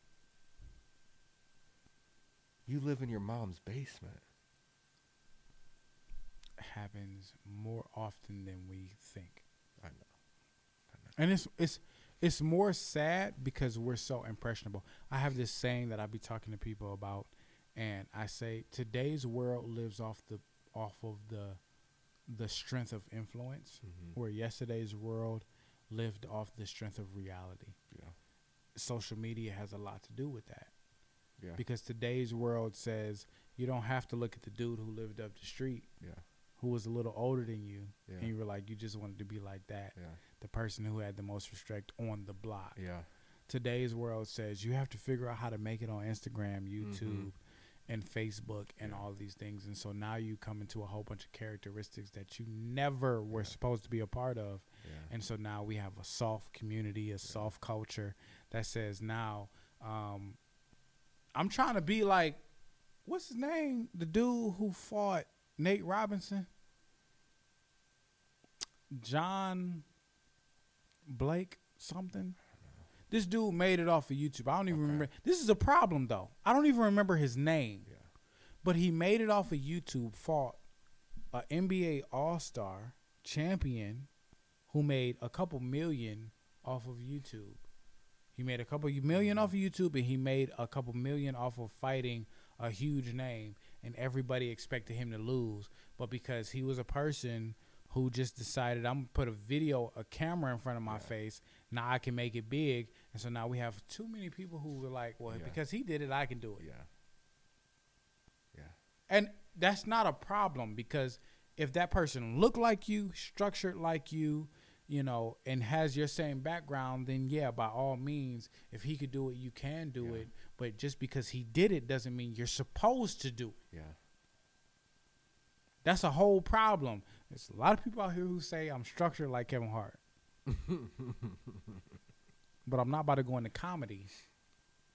You live in your mom's basement. Happens more often than we think. I know. And it's it's it's more sad because we're so impressionable. I have this saying that I be talking to people about, and I say today's world lives off the off of the the strength of influence, Mm-hmm. where yesterday's world lived off the strength of reality. Yeah. Social media has a lot to do with that, Yeah. because today's world says you don't have to look at the dude who lived up the street, Yeah. who was a little older than you, Yeah. and you were like, you just wanted to be like that. Yeah. The person who had the most respect on the block. Yeah. Today's world says you have to figure out how to make it on Instagram, YouTube, Mhm. and Facebook, and Yeah. all these things. And so now you come into a whole bunch of characteristics that you never were Yeah. supposed to be a part of. Yeah. And so now we have a soft community, a soft culture that says now, um, I'm trying to be like, what's his name? The dude who fought Nate Robinson? John Blake something. This dude made it off of YouTube. I don't even Okay. remember. This is a problem though. I don't even remember his name. Yeah. But he made it off of YouTube, fought a N B A All-Star champion who made a couple million off of YouTube. He made a couple million off of YouTube, and he made a couple million off of fighting a huge name, and everybody expected him to lose. But because he was a person who just decided, I'm going to put a video, a camera in front of my Yeah. face, now I can make it big. And so now we have too many people who were like, well, Yeah. because he did it, I can do it. Yeah. Yeah. And that's not a problem, because if that person looked like you, structured like you, you know, and has your same background, then yeah, by all means, if he could do it, you can do Yeah. it. But just because he did it doesn't mean you're supposed to do it. Yeah. That's a whole problem. There's a lot of people out here who say I'm structured like Kevin Hart. But I'm not about to go into comedy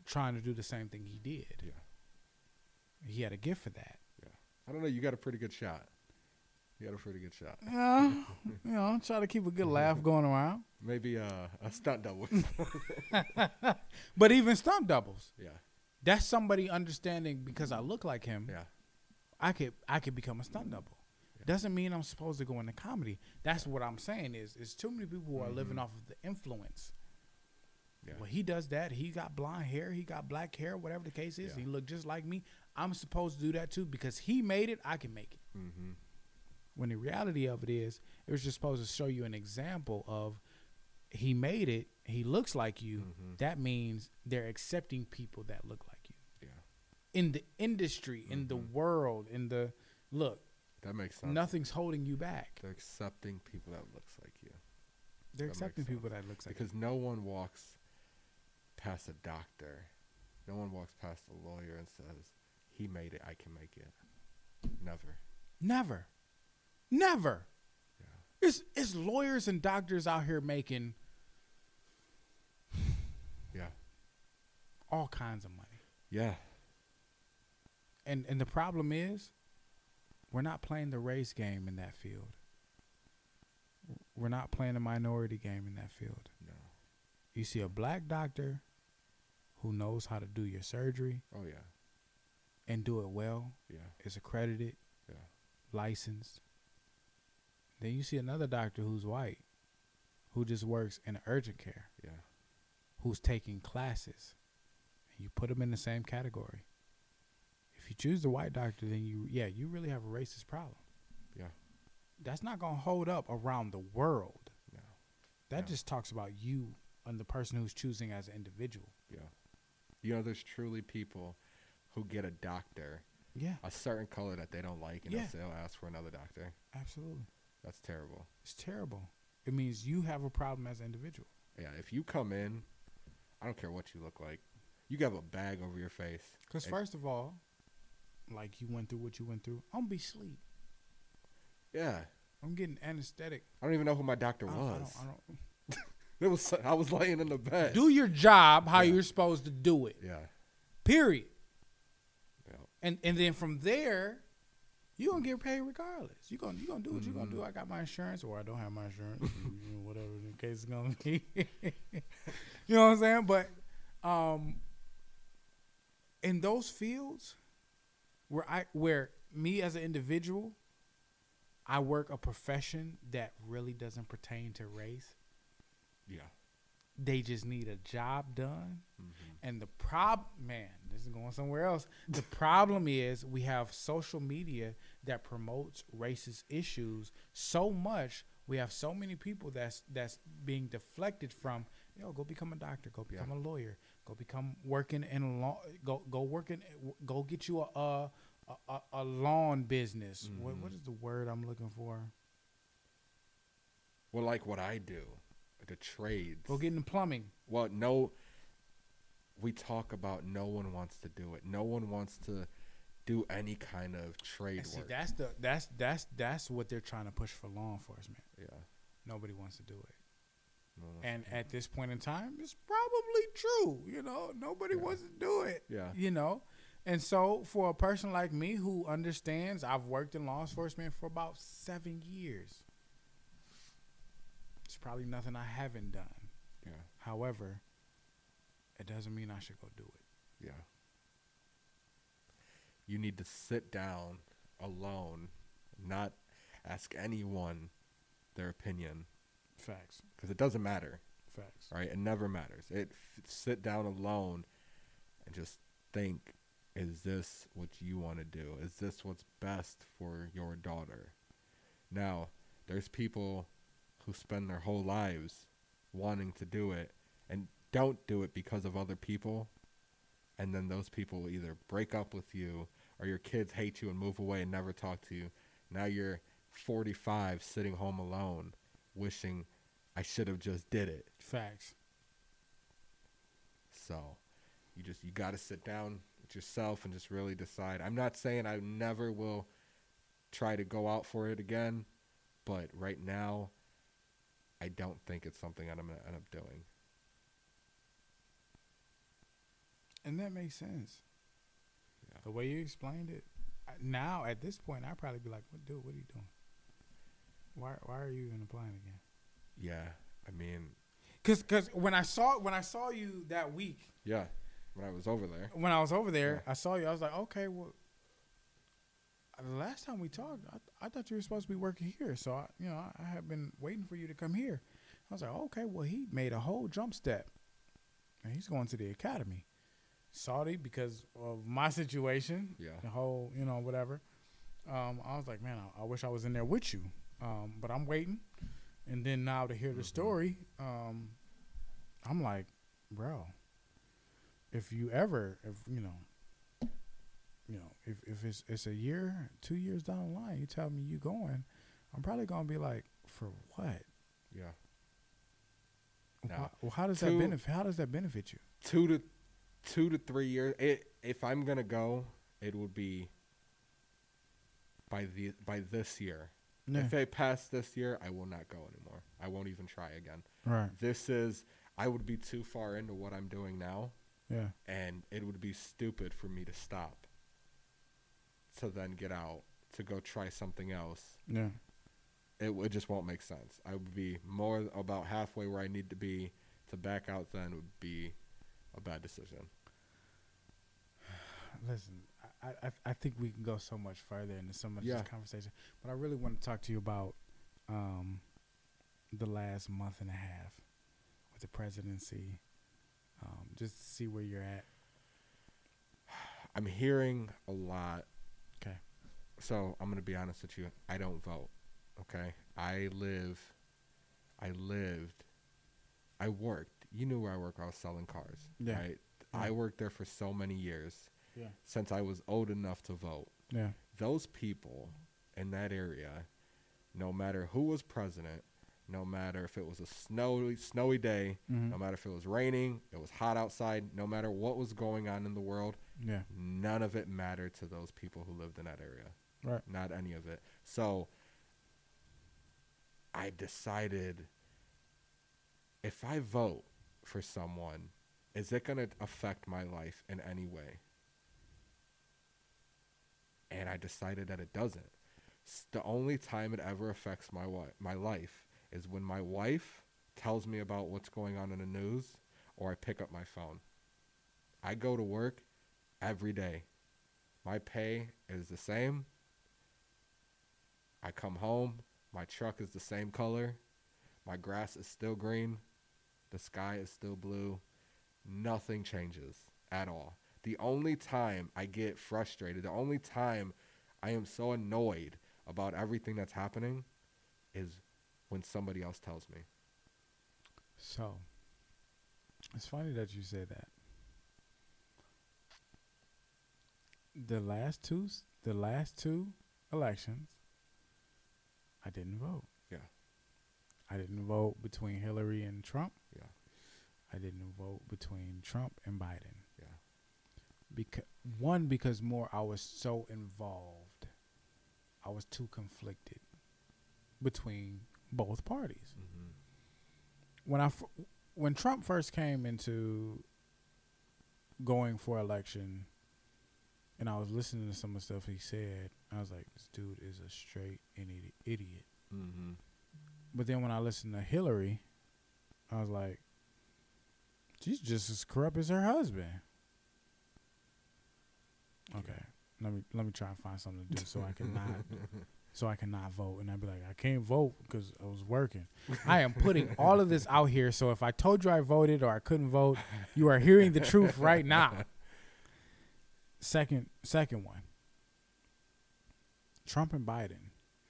trying to do the same thing he did. Yeah. He had a gift for that. Yeah. I don't know. You got a pretty good shot. You got a pretty good shot. Yeah, you know, try to keep a good laugh going around. Maybe uh, a stunt double. But even stunt doubles, Yeah. that's somebody understanding because I look like him. Yeah. I could I could become a stunt double. Yeah. Doesn't mean I'm supposed to go into comedy. That's what I'm saying is is too many people who are living Mhm. off of the influence. Yeah. Well, he does that. He got blonde hair. He got black hair. Whatever the case is, Yeah. he looked just like me. I'm supposed to do that too because he made it. I can make it. Mm-hmm. When the reality of it is, it was just supposed to show you an example of he made it. He looks like you. Mm-hmm. That means they're accepting people that look like you Yeah. in the industry, in the Mhm. world, in the look. That makes sense. Nothing's holding you back. They're accepting people that looks like you. They're That makes accepting people sense. that looks like Because no one walks past a doctor. No one walks past a lawyer and says, he made it, I can make it. Never. you. Never, never. Yeah. It's it's lawyers and doctors out here making Yeah. all kinds of money. Yeah. And and the problem is, we're not playing the race game in that field. We're not playing the minority game in that field. No. You see a black doctor who knows how to do your surgery Oh, yeah. and do it well, Yeah. is accredited, Yeah. licensed. Then you see another doctor who's white, who just works in urgent care, Yeah. who's taking classes. And you put them in the same category. If you choose the white doctor, then you, yeah, you really have a racist problem. Yeah. That's not going to hold up around the world. No. That No. just talks about you and the person who's choosing as an individual. Yeah. You know, there's truly people who get a doctor, Yeah, a certain color that they don't like, and Yeah. they'll say, "I'll ask for another doctor." absolutely. That's terrible. It's terrible. It means you have a problem as an individual. Yeah. If you come in, I don't care what you look like. You got a bag over your face. Because And- first of all, like you went through what you went through, I'm going to be asleep. Yeah. I'm getting anesthetic. I don't even know who my doctor I don't, I was. don't, I don't. It was I was laying in the bed. Do your job how Yeah. you're supposed to do it. Yeah. Period. Yeah. And and then from there, you're going to get paid regardless. You're going you gonna do what you're going to do. I got my insurance or I don't have my insurance. you know, whatever the case is going to be. You know what I'm saying? But um, in those fields where I where me as an individual, I work a profession that really doesn't pertain to race. Yeah. They just need a job done. Mm-hmm. And the prob man, this is going somewhere else. The problem is we have social media that promotes racist issues so much. We have so many people that's that's being deflected from, yo, go become a doctor, go become Yeah. a lawyer, go become working in law, go go working, go get you a a, a, a lawn business. Mm-hmm. What what is the word I'm looking for? Well, like what I do, the trades. Go get into plumbing. Well, no, we talk about no one wants to do it. No one wants to do any kind of trade And see, work. that's the that's that's that's what they're trying to push for law enforcement. Yeah. Nobody wants to do it. No, no. And at this point in time, it's probably true. You know, nobody Yeah. wants to do it. Yeah. You know, and so for a person like me who understands, I've worked in law enforcement for about seven years. It's probably nothing I haven't done. Yeah. However, it doesn't mean I should go do it. Yeah. You need to sit down alone, not ask anyone their opinion, Facts. because it doesn't matter. Facts. Right? It never matters. It f- sit down alone and just think, is this what you want to do? Is this what's best for your daughter? Now, there's people who spend their whole lives wanting to do it and don't do it because of other people. And then those people will either break up with you or your kids hate you and move away and never talk to you. Now you're forty-five sitting home alone wishing I should have just did it. Facts. So you just you got to sit down with yourself and just really decide. I'm not saying I never will try to go out for it again, but right now I don't think it's something I'm going to end up doing. And that makes sense. Yeah. The way you explained it, I- now at this point, I'd probably be like, "What, dude? What are you doing? Why, why are you even applying again?" Yeah. I mean, Cause, cause when I saw when I saw you that week, yeah. When I was over there. when I was over there, Yeah. I saw you. I was like, okay, well, the last time we talked, I, I thought you were supposed to be working here. So, I, you know, I, I had been waiting for you to come here. I was like, okay, well, he made a whole jump step, and he's going to the academy. Saudi, because of my situation, Yeah. the whole, you know, whatever. Um, I was like, man, I, I wish I was in there with you. Um, but I'm waiting. And then now to hear the Mhm. story, um, I'm like, bro, if you ever, if you know, you know, if, if it's it's a year, two years down the line, you tell me you going, I'm probably gonna be like, for what? Yeah. Why, Now, well, how does two- that benefit? How does that benefit you? Two to two to three years. It, if I'm gonna go, it would be by the by this year. Yeah. If I pass this year, I will not go anymore. I won't even try again. Right. This is I would be too far into what I'm doing now, Yeah. and it would be stupid for me to stop to then get out to go try something else. Yeah. It, it just won't make sense. I would be more about halfway where I need to be. To back out then would be a bad decision. Listen, I, I I think we can go so much further into so much Yeah. of this conversation, but I really want to talk to you about um, the last month and a half with the presidency, um, just to see where you're at. I'm hearing a lot. Okay. So I'm gonna be honest with you. I don't vote. Okay. I live. I lived. I worked. You knew where I worked. I was selling cars. Yeah. Right. Yeah. I worked there for so many years. Yeah. Since I was old enough to vote. Yeah. Those people in that area, no matter who was president, no matter if it was a snowy snowy day, Mhm. no matter if it was raining, it was hot outside, no matter what was going on in the world, Yeah. none of it mattered to those people who lived in that area. Right. Not any of it. So I decided if I vote for someone, is it going to affect my life in any way? And I decided that it doesn't. S- The only time it ever affects my wi- my life is when my wife tells me about what's going on in the news or I pick up my phone. I go to work every day. My pay is the same. I come home, my truck is the same color. My grass is still green. The sky is still blue. Nothing changes at all. The only time I get frustrated, the only time I am so annoyed about everything that's happening is when somebody else tells me. So it's funny that you say that. The last two, s- the last two elections, I didn't vote. Yeah. I didn't vote between Hillary and Trump. Yeah. I didn't vote between Trump and Biden. Yeah. Because one, because more I was so involved, I was too conflicted between both parties. Mm-hmm. When I f- when Trump first came into going for election, and I was listening to some of the stuff he said, I was like, this dude is a straight idi- idiot. Mm-hmm. But then when I listened to Hillary, I was like, she's just as corrupt as her husband. Okay, let me let me try and find something to do so I can not so I can not vote. And I'd be like, I can't vote because I was working. I am putting all of this out here. So if I told you I voted or I couldn't vote, you are hearing the truth right now. Second, second one. Trump and Biden.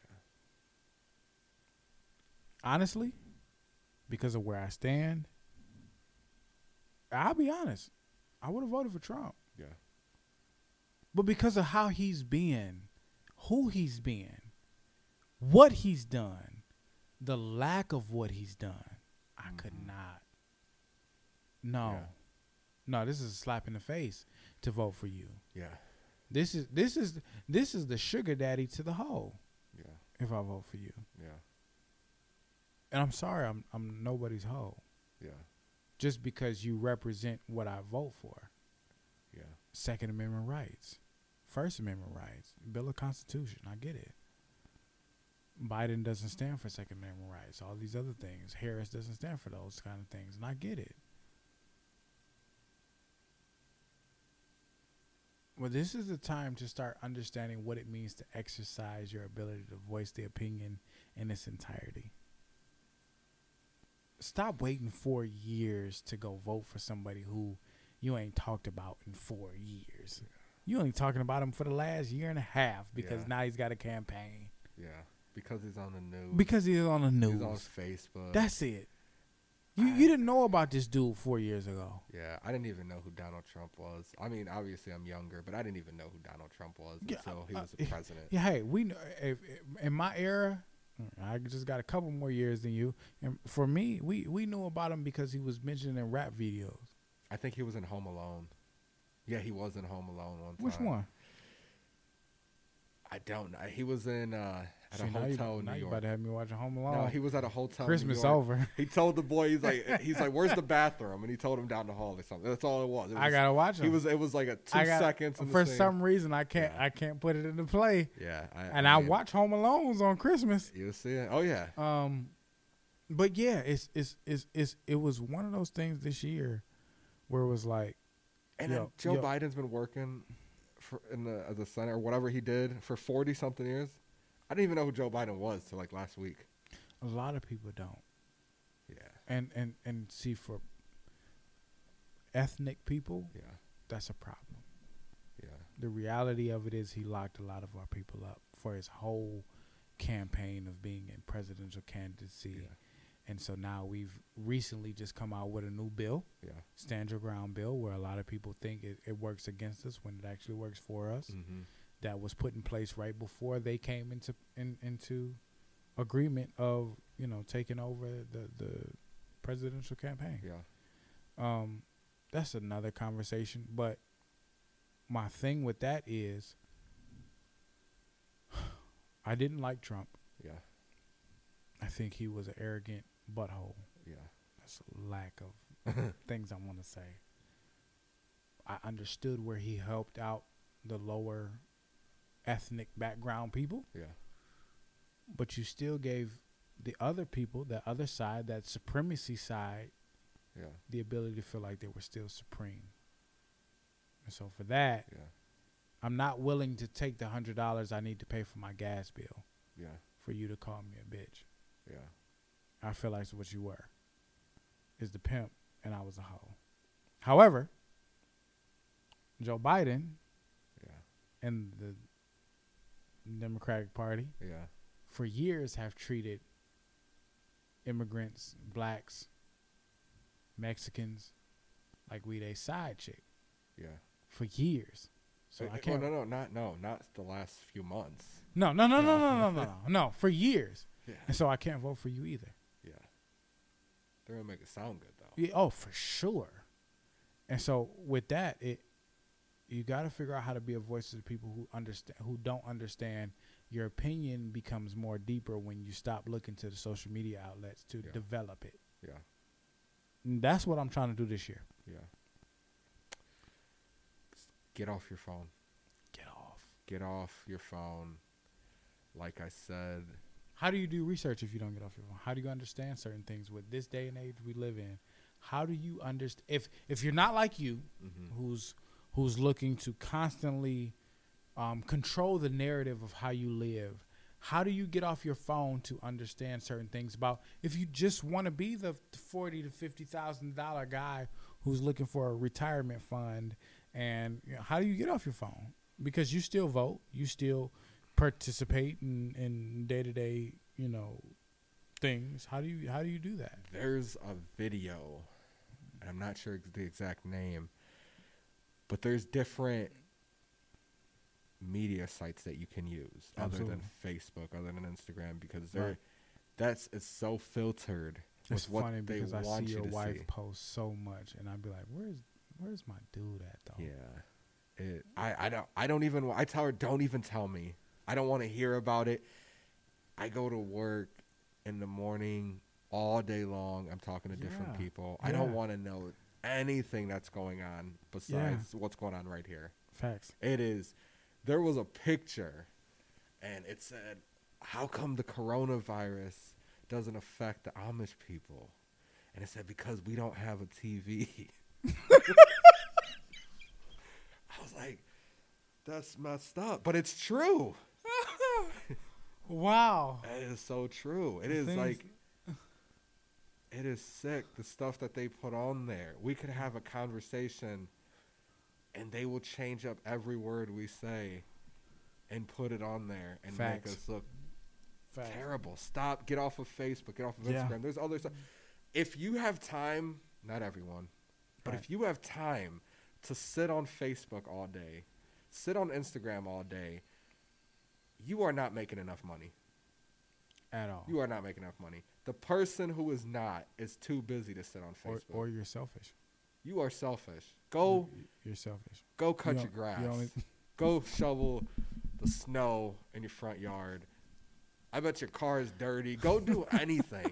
Honestly, because of where I stand, I'll be honest. I would have voted for Trump. Yeah. But because of how he's been, who he's been, what he's done, the lack of what he's done, I could Mhm. not. No. Yeah. No, this is a slap in the face to vote for you. Yeah. This is this is this is the sugar daddy to the hoe Yeah. if I vote for you. Yeah. And I'm sorry, I'm I'm nobody's hoe. Yeah. Just because you represent what I vote for. Second Amendment rights, First Amendment rights, Bill of Constitution. I get it. Biden doesn't stand for Second Amendment rights. All these other things. Harris doesn't stand for those kind of things, and I get it. Well, this is the time to start understanding what it means to exercise your ability to voice the opinion in its entirety. Stop waiting four years to go vote for somebody who you ain't talked about in four years. You only talking about him for the last year and a half because Yeah. now he's got a campaign. Yeah, because he's on the news. Because he's on the news. He's on his Facebook. That's it. You I- you didn't know about this dude four years ago. Yeah, I didn't even know who Donald Trump was. I mean, obviously I'm younger, but I didn't even know who Donald Trump was Yeah, until he uh, was the president. Yeah, hey, we know if, if, in my era, I just got a couple more years than you. And for me, we, we knew about him because he was mentioned in rap videos. I think he was in Home Alone. Yeah, he was in Home Alone one time. Which one? I don't know. He was in uh, at See, a now hotel you, in now New you York. about to have me watching Home Alone. No, he was at a hotel. Christmas in New York. over. He told the boy, he's like, he's like, "Where's the bathroom?" And he told him down the hall or something. That's all it was. It was I gotta watch him. He was. It was like a two I got, seconds. In for the scene. some reason, I can't. Yeah. I can't put it into play. Yeah, I, And I, mean, watch Home Alones on Christmas. You see it? Oh yeah. Um, but yeah, it's it's it's it's it was one of those things this year where it was like, And yo, then Joe yo. Biden's been working for in the as a senator or whatever he did for forty something years. I didn't even know who Joe Biden was till like last week. a lot of people don't. Yeah. And and and see, for ethnic people, Yeah. that's a problem. Yeah. The reality of it is he locked a lot of our people up for his whole campaign of being in presidential candidacy. Yeah. And so now we've recently just come out with a new bill, Yeah. Stand Your Ground bill, where a lot of people think it, it works against us when it actually works for us. Mm-hmm. That was put in place right before they came into in, into agreement of, you know, taking over the, the presidential campaign. Yeah. Um, that's another conversation. But my thing with that is, I didn't like Trump. Yeah. I think he was an arrogant butthole. Yeah. That's a lack of things I want to say. I understood where he helped out the lower ethnic background people, Yeah. but you still gave the other people, the other side, that supremacy side, Yeah. the ability to feel like they were still supreme. And so for that, Yeah. I'm not willing to take the hundred dollars I need to pay for my gas bill Yeah. for you to call me a bitch. Yeah. I feel like it's what you were. Is the pimp, and I was a hoe. However, Joe Biden Yeah. and the Democratic Party Yeah. for years have treated immigrants, blacks, Mexicans like we they side chick Yeah. for years. So Uh, I can't. Oh, no, no, not no, not the last few months. No, no, no, no, No. no, no, no, no, for years. Yeah. And so I can't vote for you either. Yeah. They're gonna make it sound good though. Yeah, oh, for sure. And so with that, it you got to figure out how to be a voice to the people who understand, who don't understand. Your opinion becomes more deeper when you stop looking to the social media outlets to Yeah. develop it. Yeah. And that's what I'm trying to do this year. Yeah. Just get off your phone. Get off. Get off your phone. Like I said, How do you do research if you don't get off your phone? How do you understand certain things with this day and age we live in? How do you understand if if you're not like you, mm-hmm. who's who's looking to constantly um, control the narrative of how you live? How do you get off your phone to understand certain things about if you just want to be the forty to fifty thousand dollar guy who's looking for a retirement fund? And you know, how do you get off your phone? Because you still vote, you still participate in, in day-to-day, you know, things. How do you how do you do that? There's a video, and I'm not sure ex- the exact name, but there's different media sites that you can use other than Facebook, other than Instagram, because they're Right. that's it's so filtered with It's what funny they because I want see you your to wife see. post so much, and I'd be like, "Where's where's my dude at though?" Yeah, it. I I don't I don't even I tell her don't even tell me. I don't want to hear about it. I go to work in the morning all day long. I'm talking to different Yeah. people. I don't Yeah. want to know anything that's going on besides yeah. what's going on right here. Facts. It is. There was a picture, and it said, "How come the coronavirus doesn't affect the Amish people?" And it said, "Because we don't have a T V." I was like, that's messed up, but it's true. Wow. It is so true. It is Things. like, it is sick, the stuff that they put on there. We could have a conversation, and they will change up every word we say and put it on there and Facts. make us look Facts. terrible. Stop. Get off of Facebook. Get off of Instagram. Yeah. There's other stuff. If you have time, not everyone, but right. if you have time to sit on Facebook all day, sit on Instagram all day, you are not making enough money. At all. You are not making enough money. The person who is not is too busy to sit on Facebook. Or, or you're selfish. You are selfish. Go. You're selfish. Go cut you your grass. You only go shovel the snow in your front yard. I bet your car is dirty. Go do anything.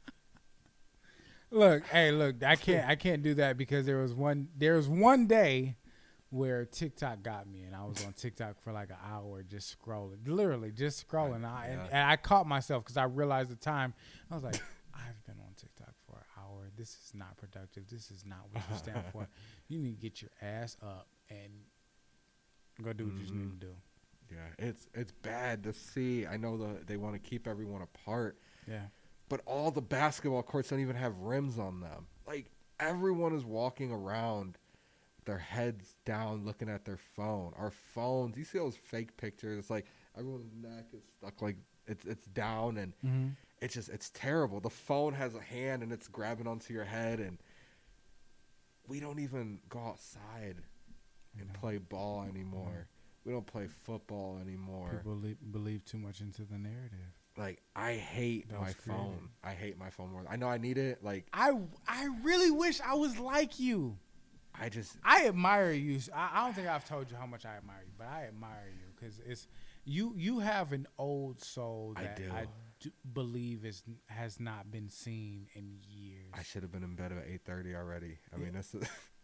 Look, hey, look, I can't I can't do that because there was one there was one day where TikTok got me, and I was on TikTok for like an hour just scrolling, literally just scrolling. I, yeah. and, and I caught myself because I realized the time. I was like, I've been on TikTok for an hour. This is not productive. This is not what you stand for. You need to get your ass up and go do what mm-hmm. you need to do. Yeah, it's it's bad to see. I know the, they want to keep everyone apart. Yeah. But all the basketball courts don't even have rims on them. Like, everyone is walking around, their heads down, looking at their phone. Our phones, you see those fake pictures? It's like everyone's neck is stuck, like it's it's down, and mm-hmm. it's just it's terrible. The phone has a hand, and it's grabbing onto your head, and we don't even go outside and no. play ball anymore. No. We don't play football anymore. People le- believe too much into the narrative. Like, I hate that my phone. Created. I hate my phone more. I know I need it. Like, I I really wish I was like you. I just I admire you. I, I don't think I've told you how much I admire you, but I admire you because it's you. You have an old soul that I, do. I do believe is has not been seen in years. I should have been in bed at eight thirty already. I yeah. mean, that's.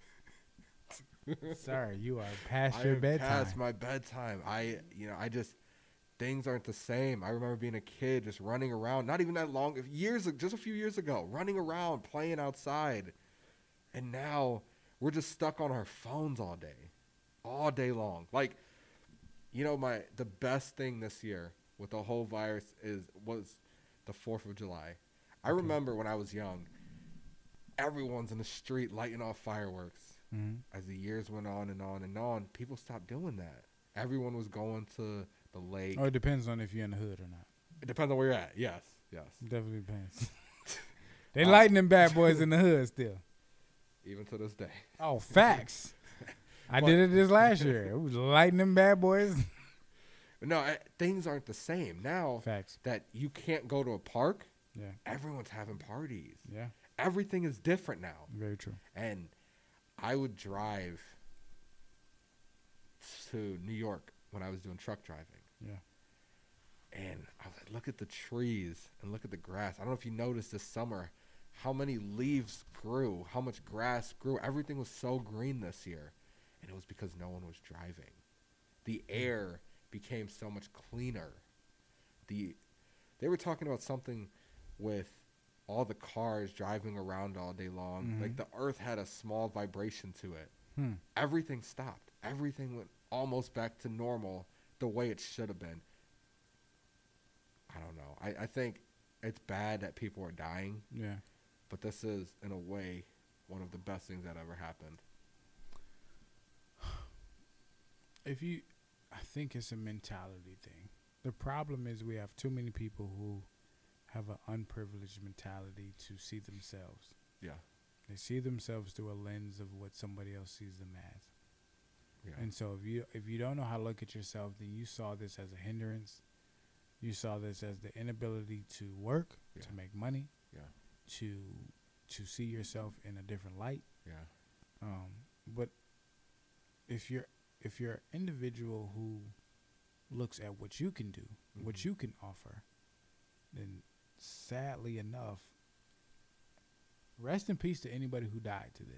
Sir, you are past I your am bedtime. Past my bedtime. I you know I just. Things aren't the same. I remember being a kid just running around, not even that long, years, just a few years ago, running around, playing outside. And now we're just stuck on our phones all day, all day long. Like, you know, my the best thing this year with the whole virus is was the fourth of July. I okay. remember when I was young, everyone's in the street lighting off fireworks. Mm-hmm. As the years went on and on and on, people stopped doing that. Everyone was going to the lake. Oh, it depends on if you're in the hood or not. It depends on where you're at. Yes, yes. It definitely depends. They uh, lighting them bad boys in the hood still. Even to this day. Oh, facts. I did it this last year. It was lighting them bad boys. No, I, things aren't the same now. Facts. That you can't go to a park. Yeah. Everyone's having parties. Yeah. Everything is different now. Very true. And I would drive to New York when I was doing truck driving. Yeah. And I was like, look at the trees and look at the grass. I don't know if you noticed this summer how many leaves grew, how much grass grew. Everything was so green this year. And it was because no one was driving. The air became so much cleaner. The They were talking about something with all the cars driving around all day long. Mm-hmm. Like the earth had a small vibration to it. Hmm. Everything stopped. Everything went almost back to normal the way it should have been. I don't know. I, I think it's bad that people are dying. Yeah. But this is, in a way, one of the best things that ever happened. If you, I think it's a mentality thing. The problem is we have too many people who have an unprivileged mentality to see themselves. Yeah. They see themselves through a lens of what somebody else sees them as. Yeah. And so if you if you don't know how to look at yourself, then you saw this as a hindrance. You saw this as the inability to work, yeah. to make money, yeah. to to see yourself in a different light. Yeah. Um, but if you're if you're an individual who looks at what you can do, mm-hmm. what you can offer, then sadly enough, rest in peace to anybody who died to this.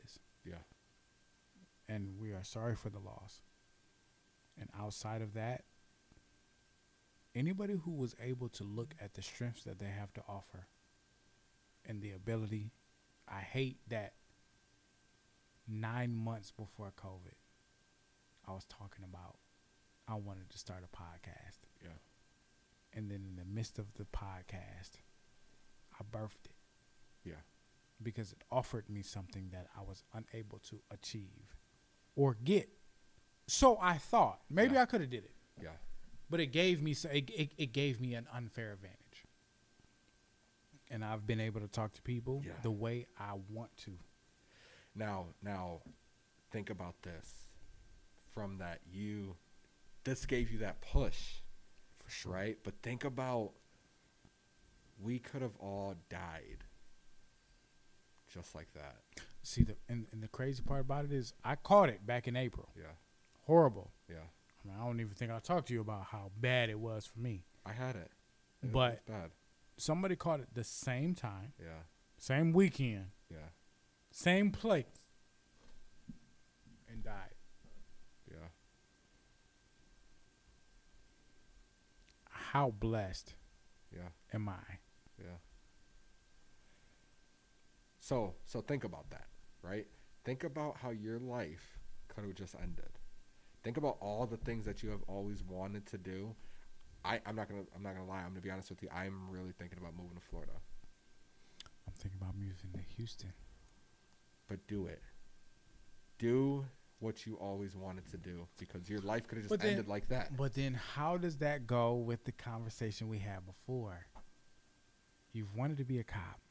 Yeah. And we are sorry for the loss. And outside of that, anybody who was able to look at the strengths that they have to offer and the ability, I hate that nine months before COVID, I was talking about I wanted to start a podcast. Yeah. And then in the midst of the podcast, I birthed it. Yeah. Because it offered me something that I was unable to achieve or get. So I thought maybe Yeah. I could have did it. Yeah. But it gave me it, it, it gave me an unfair advantage. And I've been able to talk to people Yeah. the way I want to. Now, now, think about this. From that, you, this gave you that push, For sure. right? But think about, we could have all died just like that. See, the and, and the crazy part about it is I caught it back in April. Yeah. Horrible. Yeah. I mean, I don't even think I talked to you about how bad it was for me. I had it. It But was bad. somebody caught it the same time, Yeah. same weekend, Yeah. same place, and died. Yeah. How blessed Yeah. am I? Yeah. So, so think about that, right? Think about how your life could have just ended. Think about all the things that you have always wanted to do. I, I'm not gonna, I'm not gonna lie. I'm gonna be honest with you. I'm really thinking about moving to Florida. I'm thinking about moving to Houston. But do it. Do what you always wanted to do, because your life could have just But then- ended like that. But then how does that go with the conversation we had before? You've wanted to be a cop.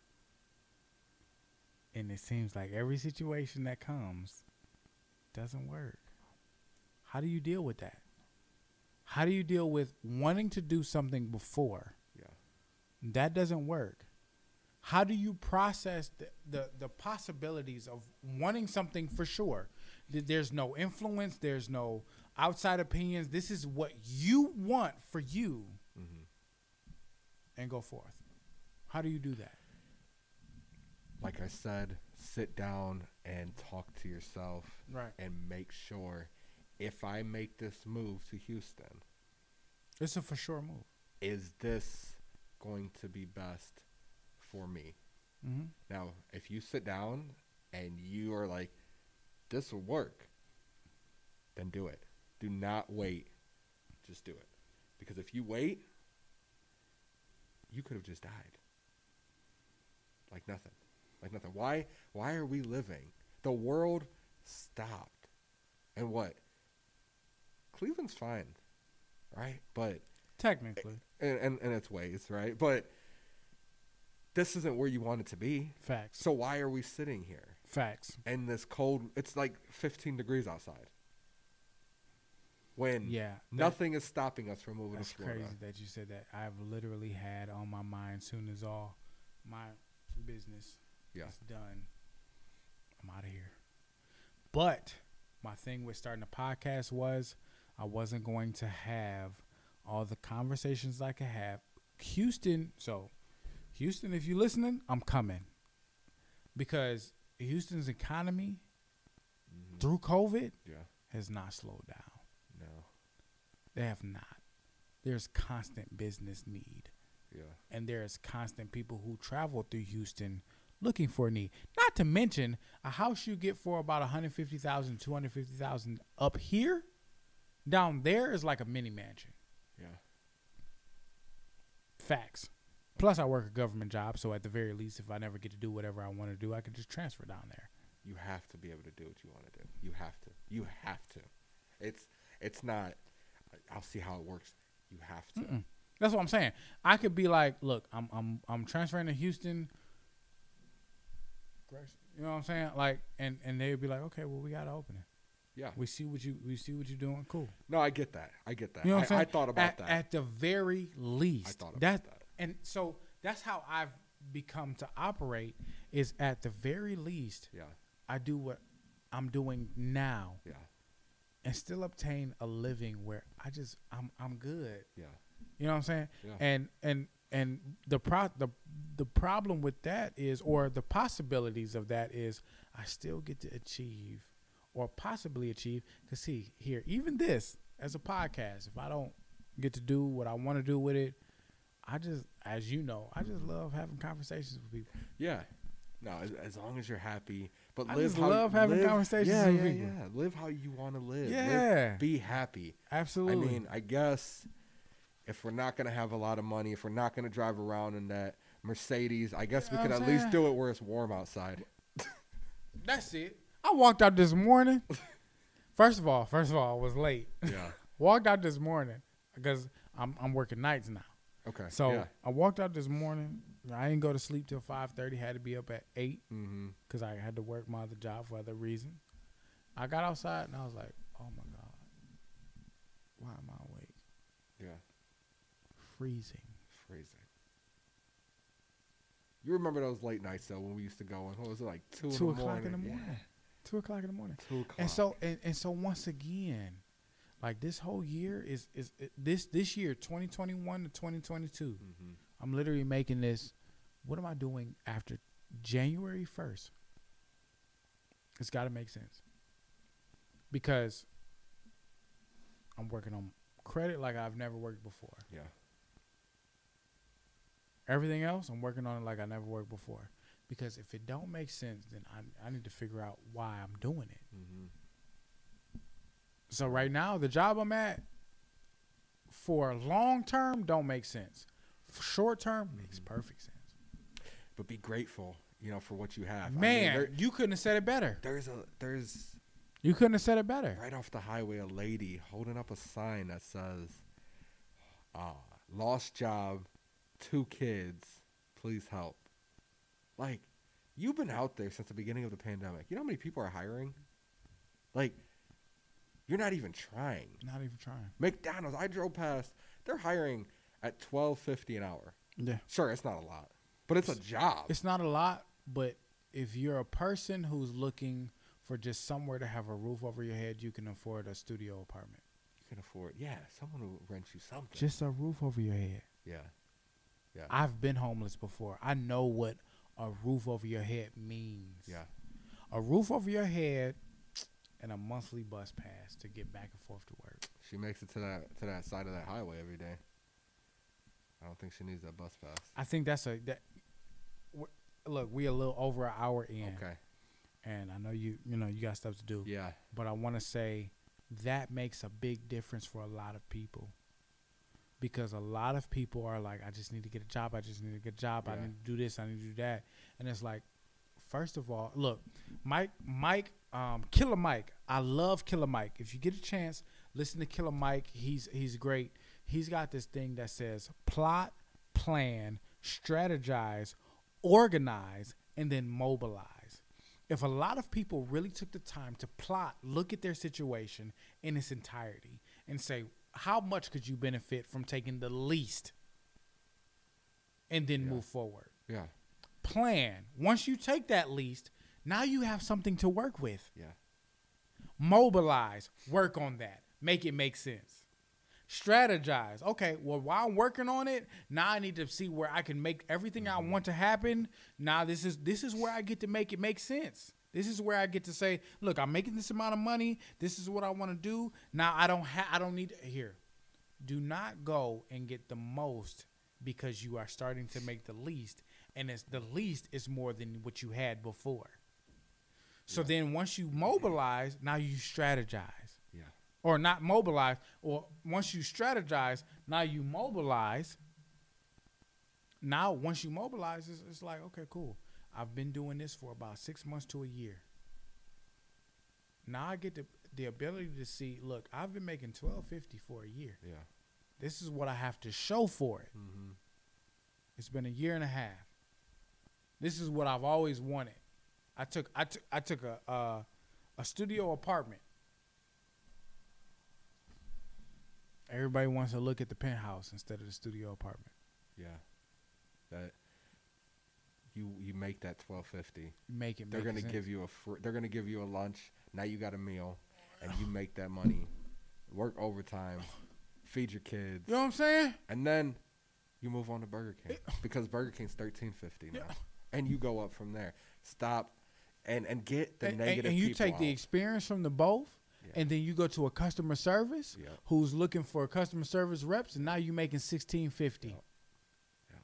And it seems like every situation that comes doesn't work. How do you deal with that? How do you deal with wanting to do something before? Yeah. That doesn't work. How do you process the, the, the possibilities of wanting something for sure? Th- There's no influence. There's no outside opinions. This is what you want for you, Mm-hmm. and go forth. How do you do that? Like I said, sit down and talk to yourself. Right. And make sure, if I make this move to Houston, It's a for sure move. is this going to be best for me? Mm-hmm. Now, if you sit down and you are like, this will work, then do it. Do not wait. Just do it. Because if you wait, you could have just died. Like nothing. Like nothing. Why why are we living? The world stopped. And what? Cleveland's fine. Right? But Technically. in, in, in its ways, right? But this isn't where you want it to be. Facts. So why are we sitting here Facts. in this cold? It's like fifteen degrees outside. When Yeah. that- nothing is stopping us from moving That's to Florida. crazy that you said that. I've literally had on my mind, soon as all my business Yeah. is done, I'm out of here. But my thing with starting a podcast was I wasn't going to have all the conversations I could have. Houston, so Houston, if you're listening, I'm coming. Because Houston's economy Mhm. through COVID Yeah. has not slowed down. No. They have not. There's constant business need. Yeah. And there's constant people who travel through Houston looking for a need. Not to mention a house you get for about one hundred fifty thousand dollars, two hundred fifty thousand dollars up here, down there is like a mini mansion. Yeah. Facts. Plus, I work a government job, so at the very least, if I never get to do whatever I want to do, I can just transfer down there. You have to be able to do what you want to do. You have to. You have to. It's it's not. I'll see how it works. You have to. Mm-mm. That's what I'm saying. I could be like, look, I'm I'm I'm transferring to Houston. You know what I'm saying? Like, and and they'd be like, okay, well, we got to open it. Yeah. We see what you we see what you're doing. Cool. No, I get that. I get that. You know what I, I'm saying? I thought about at, that. At the very least, I thought about that, that. And so that's how I've become to operate. Is at the very least, Yeah. I do what I'm doing now, Yeah. and still obtain a living where I just I'm I'm good. Yeah. You know what I'm saying? Yeah. And and and the pro the the problem with that is, or the possibilities of that is, I still get to achieve, or possibly achieve. Cause see here, even this as a podcast, if I don't get to do what I want to do with it, I just, as you know, I just love having conversations with people. Yeah. No, as, as long as you're happy, but I live just how love you, having live, conversations yeah, with yeah, people. Yeah, live how you want to live. Yeah. Live, be happy. Absolutely. I mean, I guess if we're not gonna have a lot of money, if we're not gonna drive around in that Mercedes, I guess You we know could what at I'm least saying? do it where it's warm outside. That's it. I walked out this morning. First of all, first of all, I was late. Yeah. Walked out this morning because I'm I'm working nights now. Okay. So yeah. I walked out this morning. I didn't go to sleep till five thirty. Had to be up at eight Mm-hmm. because I had to work my other job for other reasons. I got outside and I was like, "Oh my god, why am I awake? Yeah. Freezing." Freezing. You remember those late nights though when we used to go in? What was it, like two, Two in the o'clock morning? in the morning. Yeah. Two o'clock in the morning. Two o'clock. And so and, and so once again, like this whole year is is it, this this year twenty twenty-one to twenty twenty-two. Mm-hmm. I'm literally making this. What am I doing after January first? It's got to make sense because I'm working on credit like I've never worked before. Yeah. Everything else, I'm working on it like I never worked before. Because if it don't make sense, then I I need to figure out why I'm doing it. Mm-hmm. So right now, the job I'm at for long term don't make sense. For short term makes perfect sense. But be grateful, you know, for what you have. Man, I mean, there, you couldn't have said it better. there's a there's You couldn't have said it better. right off the highway a lady holding up a sign that says, uh, "Lost job, two kids, please help." Like, you've been out there since the beginning of the pandemic. You know how many people are hiring? Like, you're not even trying. Not even trying. McDonald's, I drove past. They're hiring at twelve fifty an hour. Yeah. Sure, it's not a lot, but it's a job. It's not a lot, but if you're a person who's looking for just somewhere to have a roof over your head, you can afford a studio apartment. You can afford, yeah, someone who rents you something. Just a roof over your head. yeah, yeah, I've been homeless before. I know what a roof over your head means. yeah. A roof over your head and a monthly bus pass to get back and forth to work. She makes it to that to that side of that highway every day. I don't think she needs that bus pass. I think that's a that. w- Look, we a little over an hour in, Okay. and I know you. You know you got stuff to do. Yeah. But I want to say that makes a big difference for a lot of people. Because a lot of people are like, I just need to get a job. I just need to get a job. I Yeah. need to do this. I need to do that. And it's like, first of all, look, Mike, Mike, um, Killer Mike. I love Killer Mike. If you get a chance, listen to Killer Mike. He's he's great. He's got this thing that says plot, plan, strategize, organize, and then mobilize. If a lot of people really took the time to plot, look at their situation in its entirety, and say, how much could you benefit from taking the least and then Yeah. move forward? Yeah. Plan. Once you take that least, now you have something to work with. Yeah. Mobilize. Work on that. Make it make sense. Strategize. Okay, well, while I'm working on it, now I need to see where I can make everything I want to happen. Now this is this is where I get to make it make sense. This is where I get to say, look, I'm making this amount of money. This is what I want to do. Now I don't have I don't need here. Do not go and get the most because you are starting to make the least, and it's the least is more than what you had before. So Yeah. then once you mobilize, now you strategize. Yeah. Or not mobilize, or once you strategize, now you mobilize. Now, once you mobilize, it's, it's like, okay, cool. I've been doing this for about six months to a year. Now I get the, the ability to see, look, I've been making twelve fifty for a year. Yeah. This is what I have to show for it. Mm-hmm. It's been a year and a half. This is what I've always wanted. I took I took I took a uh, a studio apartment. Everybody wants to look at the penthouse instead of the studio apartment. Yeah. That you you make that twelve fifty. Make it. They're make gonna sense. give you a fr- they're gonna give you a lunch. Now you got a meal, and you make that money, work overtime, feed your kids, You know what I'm saying? and then you move on to Burger King It, because Burger King's thirteen fifty now, Yeah. and you go up from there. Stop, and and get the and, negative. and, and you people take the out. experience from the both, Yeah. and then you go to a customer service Yep. who's looking for customer service reps, and now you're making sixteen fifty. Yep. Yep.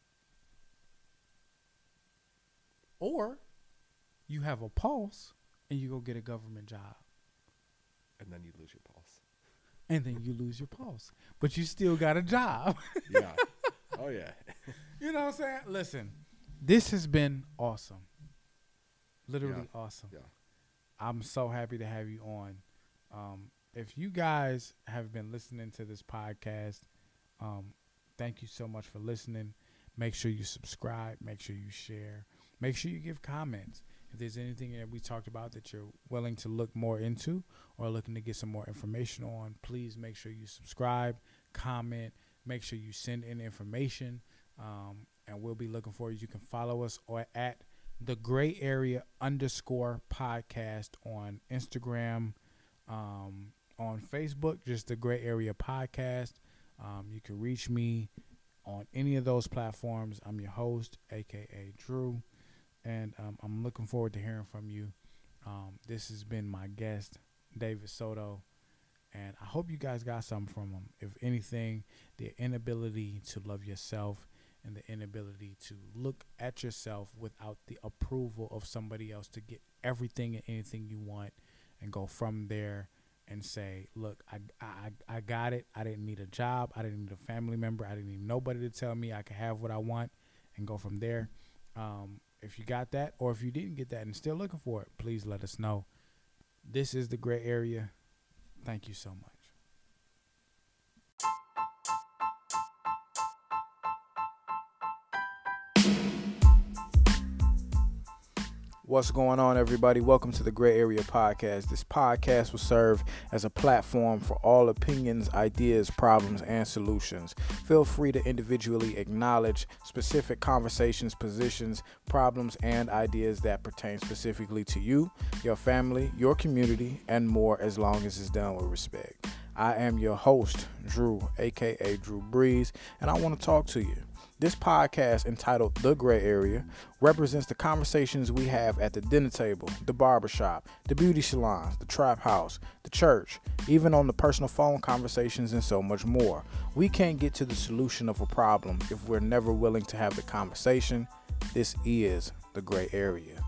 Or you have a pulse and you go get a government job, And then you lose your pulse. and then you lose your pulse, but you still got a job. Yeah. Oh yeah. You know what I'm saying? Listen, this has been awesome. Literally Yeah. awesome. Yeah. I'm so happy to have you on. Um, if you guys have been listening to this podcast, um, thank you so much for listening. Make sure you subscribe. Make sure you share. Make sure you give comments. If there's anything that we talked about that you're willing to look more into or looking to get some more information on, please make sure you subscribe, comment, make sure you send in information, um, and we'll be looking for you. You can follow us or at the Gray Area underscore podcast on Instagram, um, on Facebook, just the Gray Area Podcast. Um, you can reach me on any of those platforms. I'm your host, aka Drew. And um, I'm looking forward to hearing from you. Um, this has been my guest, David Soto. And I hope you guys got something from him. If anything, the inability to love yourself and the inability to look at yourself without the approval of somebody else to get everything and anything you want and go from there and say, look, I, I, I got it. I didn't need a job. I didn't need a family member. I didn't need nobody to tell me I could have what I want and go from there. Um, If you got that, or if you didn't get that and still looking for it, please let us know. This is the Gray Area. Thank you so much. What's going on, everybody? Welcome to the Gray Area Podcast. This podcast will serve as a platform for all opinions, ideas, problems, and solutions. Feel free to individually acknowledge specific conversations, positions, problems, and ideas that pertain specifically to you, your family, your community, and more, as long as it's done with respect. I am your host, Drew, aka Drew Breeze, and I want to talk to you. This podcast, entitled The Gray Area, represents the conversations we have at the dinner table, the barbershop, the beauty salons, the trap house, the church, even on the personal phone conversations, and so much more. We can't get to the solution of a problem if we're never willing to have the conversation. This is The Gray Area.